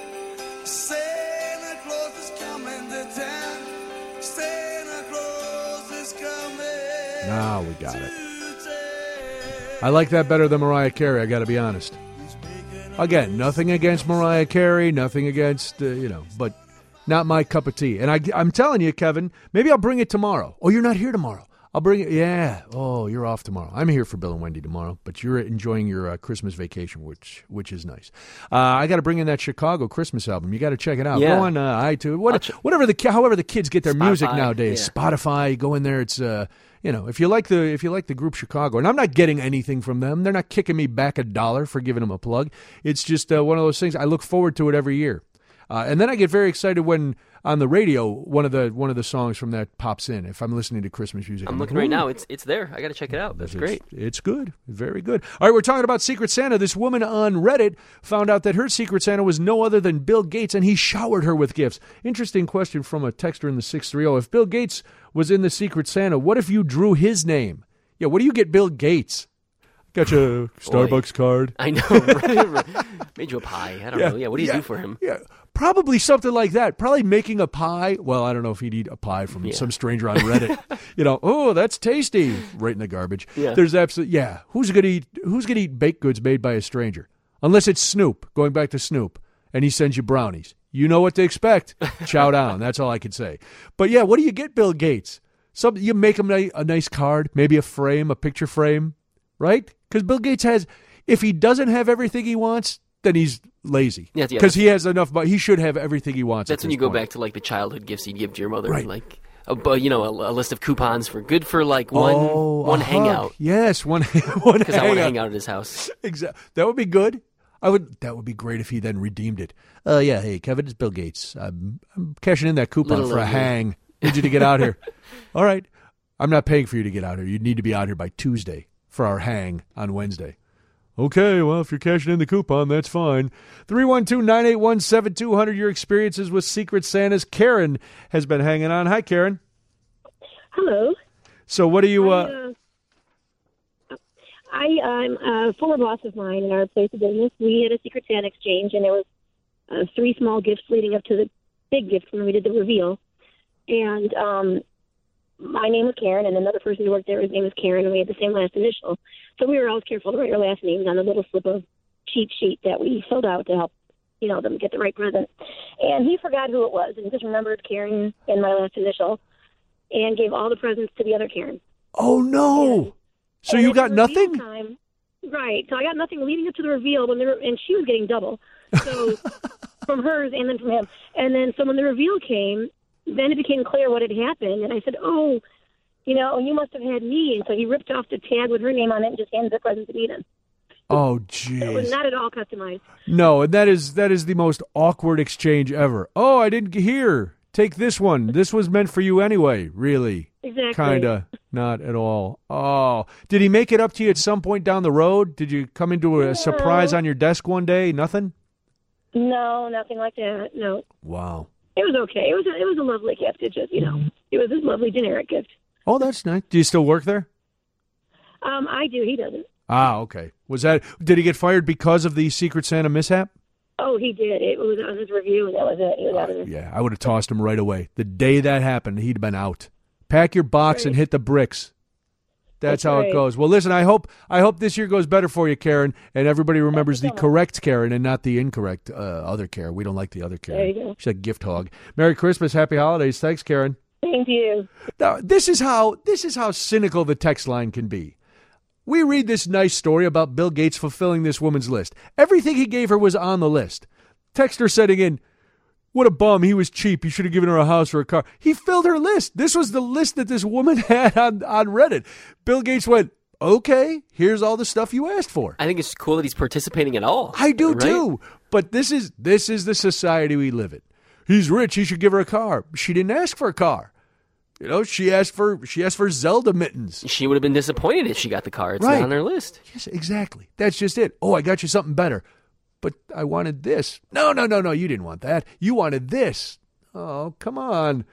B: Santa Claus is coming to town. Santa Claus is coming.
A: Now we got it. I like that better than Mariah Carey, I got to be honest. Again, nothing against Mariah Carey, nothing against, uh, you know, but not my cup of tea. And I, I'm telling you, Kevin, maybe I'll bring it tomorrow. Oh, you're not here tomorrow. I'll bring it. Yeah. Oh, you're off tomorrow. I'm here for Bill and Wendy tomorrow, but you're enjoying your uh, Christmas vacation, which which is nice. Uh, I got to bring in that Chicago Christmas album. You got to check it out.
C: Yeah.
A: Go on uh, iTunes, what, whatever the however the kids get their music
C: Spotify,
A: nowadays.
C: yeah.
A: Spotify. Go in there. It's uh, you know, if you like the if you like the group Chicago, and I'm not getting anything from them. They're not kicking me back a dollar for giving them a plug. It's just uh, one of those things. I look forward to it every year. Uh, and then I get very excited when on the radio one of the one of the songs from that pops in. If I'm listening to Christmas music,
C: I'm
A: like,
C: looking right
A: "Ooh."
C: now. It's it's there. I got to check it out. That's
A: It's-
C: great.
A: It's good. Very good. All right, we're talking about Secret Santa. This woman on Reddit found out that her Secret Santa was no other than Bill Gates, and he showered her with gifts. Interesting question from a texter in the six three zero. If Bill Gates was in the Secret Santa, what if you drew his name? Yeah, what do you get Bill Gates? Got you a Starbucks card.
C: I know. Right? Made you a pie. I don't
A: Yeah,
C: know. Yeah, what do you
A: yeah,
C: do for him?
A: Yeah, probably something like that. Probably making a pie. Well, I don't know if he'd eat a pie from
C: Yeah.
A: some stranger on Reddit. You know, oh, that's tasty. Right in the garbage.
C: Yeah.
A: There's absolutely yeah. Who's gonna eat? Who's gonna eat baked goods made by a stranger? Unless it's Snoop. Going back to Snoop, and he sends you brownies. You know what to expect. Chow down. That's all I can say. But yeah, what do you get, Bill Gates? Some you make him a, a nice card, maybe a frame, a picture frame, right? Because Bill Gates has. If he doesn't have everything he wants, then he's lazy.
C: Yeah, yeah,
A: Because
C: that's-
A: he has enough, but he should have everything he wants.
C: That's
A: at
C: when
A: this
C: you go
A: point.
C: back to like the childhood gifts you'd give to your mother,
A: Right.
C: like a, bu- you know a, a list of coupons for good for like one
A: oh,
C: one
A: uh-huh.
C: hangout.
A: Yes, one one
C: Because I want to
A: hangout.
C: hang out at his house.
A: Exactly. That would be good. I would. That would be great if he then redeemed it. Uh, yeah. Hey, Kevin, it's Bill Gates. I'm, I'm cashing in that coupon
C: Little
A: for a
C: lonely.
A: hang. Need you to get out here. All right. I'm not paying for you to get out here. You need to be out here by Tuesday for our hang on Wednesday. Okay, well, if you're cashing in the coupon, that's fine. three one two, nine eight one, seven two zero zero. Your experiences with Secret Santas. Karen has been hanging on. Hi, Karen.
O: Hello.
A: So what do you... Uh,
O: I, uh, I, I'm a former boss of mine in our place of business. We had a Secret Santa exchange, and there was uh, three small gifts leading up to the big gift when we did the reveal. And um, my name was Karen, and another person who worked there, his name was Karen, and we had the same last initial. So we were always careful to write our last names on a little slip of cheat sheet that we filled out to help, you know, them get the right present. And he forgot who it was and just remembered Karen and my last initial and gave all the presents to the other Karen.
A: oh, no. So
O: And
A: you
O: at
A: got
O: the reveal
A: nothing?
O: Time, right. So I got nothing leading up to the reveal, when they were, and she was getting double. So from hers and then from him. And then so when the reveal came, then it became clear what had happened. And I said, oh, you know, you must have had me. And so he ripped off the tag with her name on it and just handed the present to me then.
A: Oh,
O: It was
A: jeez.
O: not at all customized.
A: No, and that is that is the most awkward exchange ever. Oh, I didn't hear. Take this one. This was meant for you anyway. Really?
O: Exactly.
A: Kinda. Not at all. Oh, did he make it up to you at some point down the road? Did you come into a
O: No.
A: surprise on your desk one day? Nothing.
O: No, nothing like that. No,
A: Wow.
O: it was okay. It was a, it was a lovely gift. It just, you know, it was a lovely generic gift.
A: Oh, that's nice. Do you still work there?
O: Um, I do. He doesn't.
A: Ah, okay. Was that? Did he get fired because of the Secret Santa mishap?
O: Oh, he did. It was on his review, and that was it. He was out of it.
A: Yeah, I would have tossed him right away. The day that happened, he'd been out. Pack your box and hit the bricks. That's,
O: That's
A: how
O: right.
A: it goes. Well, listen, I hope I hope this year goes better for you, Karen, and everybody remembers the correct Karen and not the incorrect uh, other Karen. We don't like the other Karen.
O: There you go.
A: She's a gift hog. Merry Christmas, Happy Holidays. Thanks, Karen.
O: Thank you.
A: Now, this is how this is how cynical the text line can be. We read this nice story about Bill Gates fulfilling this woman's list. Everything he gave her was on the list. Texter setting in, what a bum. He was cheap. He should have given her a house or a car. He filled her list. This was the list that this woman had on, on Reddit. Bill Gates went, okay, here's all the stuff you asked for.
C: I think it's cool that he's participating at all.
A: I do
C: right?
A: too. But this is this is the society we live in. He's rich. He should give her a car. She didn't ask for a car. You know, she asked for she asked for Zelda mittens.
C: She would have been disappointed if she got the car. It's
A: Right.
C: not on her list.
A: Yes, exactly. That's just it. Oh, I got you something better. But I wanted this. No, no, no, no. You didn't want that. You wanted this. Oh, come on.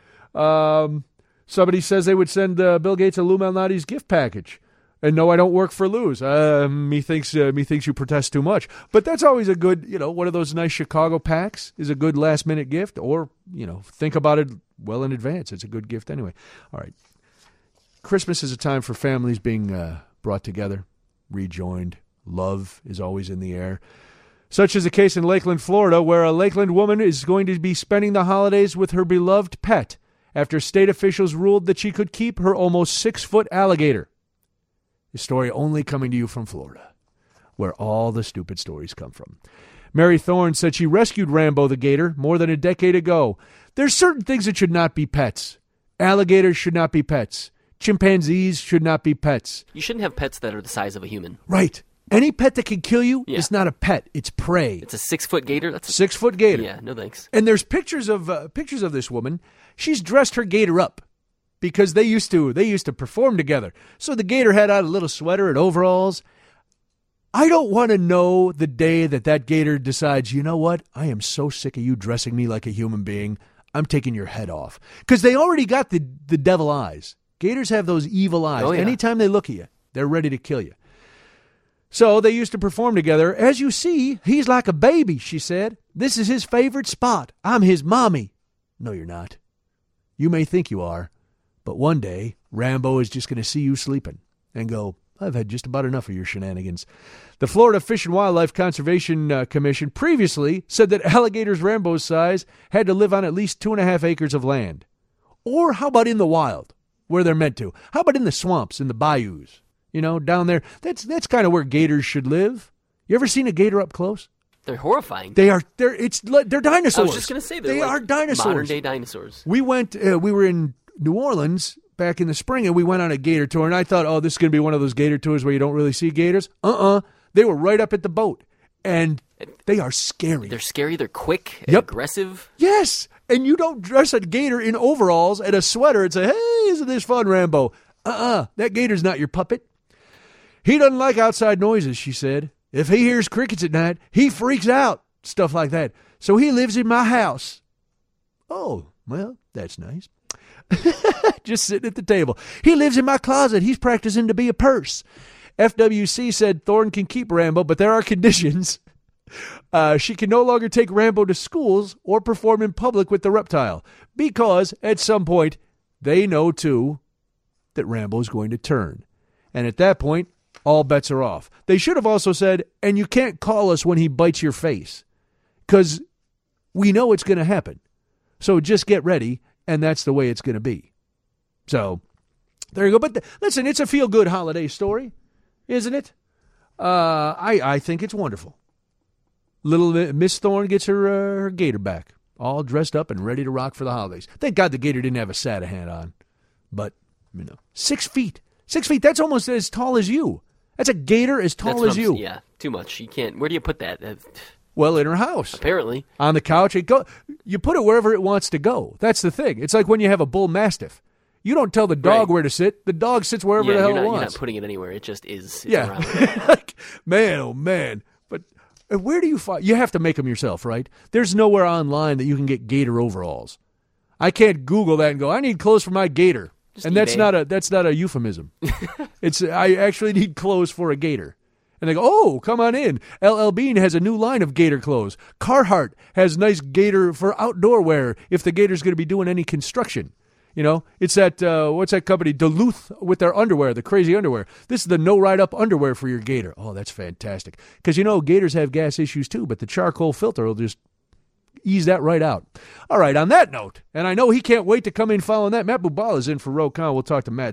A: Um, somebody says they would send uh, Bill Gates a Lou Malnati's gift package. And no, I don't work for Lou's. Uh, me thinks uh, me thinks you protest too much. But that's always a good, you know, one of those nice Chicago packs is a good last minute gift. Or, you know, think about it well in advance. It's a good gift anyway. All right. Christmas is a time for families being uh, brought together, rejoined. Love is always in the air. Such is the case in Lakeland, Florida, where a Lakeland woman is going to be spending the holidays with her beloved pet after state officials ruled that she could keep her almost six-foot alligator. The story only coming to you from Florida, where all the stupid stories come from. Mary Thorne said she rescued Rambo the gator more than a decade ago. There's certain things that should not be pets. Alligators should not be pets. Chimpanzees should not be pets.
C: You shouldn't have pets that are the size of a human.
A: Right. Any pet that can kill you
C: Yeah.
A: is not a pet. It's prey.
C: It's a six-foot gator. That's a,
A: Six-foot gator.
C: Yeah, no thanks.
A: And there's pictures of uh, pictures of this woman. She's dressed her gator up because they used to they used to perform together. So the gator had on a little sweater and overalls. I don't want to know the day that that gator decides, you know what? I am so sick of you dressing me like a human being. I'm taking your head off. Because they already got the, the devil eyes. Gators have those evil eyes.
C: Oh, yeah.
A: Anytime they look at you, they're ready to kill you. So they used to perform together. As you see, he's like a baby, she said. This is his favorite spot. I'm his mommy. No, you're not. You may think you are, but one day, Rambo is just going to see you sleeping and go, I've had just about enough of your shenanigans. The Florida Fish and Wildlife Conservation uh, Commission previously said that alligators Rambo's size had to live on at least two and a half acres of land. Or how about in the wild, where they're meant to? How about in the swamps, in the bayous? You know, down there. That's that's kind of where gators should live. You ever seen a gator up close?
C: They're horrifying.
A: They are. They're. It's. They're dinosaurs.
C: I was just going to say they're
A: they
C: like
A: are dinosaurs.
C: Modern day dinosaurs.
A: We went. Uh, we were in New Orleans back in the spring, and we went on a gator tour. And I thought, oh, this is going to be one of those gator tours where you don't really see gators. Uh-uh. They were right up at the boat, and they are scary.
C: They're scary. They're quick. And
A: Yep.
C: Aggressive.
A: Yes, and you don't dress a gator in overalls and a sweater and say, "Hey, isn't this fun, Rambo?" Uh-uh. That gator's not your puppet. He doesn't like outside noises, she said. If he hears crickets at night, he freaks out. Stuff like that. So he lives in my house. Oh, well, that's nice. Just sitting at the table. He lives in my closet. He's practicing to be a purse. F W C said Thorne can keep Rambo, but there are conditions. Uh, she can no longer take Rambo to schools or perform in public with the reptile because at some point they know, too, that Rambo's going to turn. And at that point, all bets are off. They should have also said, and you can't call us when he bites your face, because we know it's going to happen. So just get ready, and that's the way it's going to be. So there you go. But the, listen, it's a feel-good holiday story, isn't it? Uh, I, I think it's wonderful. Little Miss Thorne gets her, uh, her gator back, all dressed up and ready to rock for the holidays. Thank God the gator didn't have a Santa hat on. But, you know, six feet. Six feet, that's almost as tall as you. That's a gator as tall
C: That's what
A: as
C: I'm-
A: you.
C: Yeah, Too much. You can't. Where do you put that? Uh,
A: Well, in her house.
C: Apparently.
A: On the couch. It go. You put it wherever it wants to go. That's the thing. It's like when you have a bull mastiff. You don't tell the dog
C: Right.
A: where to sit. The dog sits wherever
C: yeah,
A: the hell
C: you're not,
A: it
C: you're
A: wants.
C: not putting it anywhere. It just is. It's
A: Yeah.
C: around.
A: Like, man, oh, man. But uh, where do you find... You have to make them yourself, right? There's nowhere online that you can get gator overalls. I can't Google that and go, I need clothes for my gator.
C: Just
A: and that's
C: eBay.
A: not a that's not a euphemism. It's I actually need clothes for a gator. And they go, oh, come on in. L L Bean has a new line of gator clothes. Carhartt has nice gator for outdoor wear if the gator's going to be doing any construction. You know, it's that, uh, what's that company, Duluth, with their underwear, the crazy underwear. This is the no-ride-up underwear for your gator. Oh, that's fantastic. Because, you know, gators have gas issues too, but the charcoal filter will just ease that right out. All right, on that note, and I know he can't wait to come in following that, Matt Bubala is in for Ro Khan. We'll talk to Matt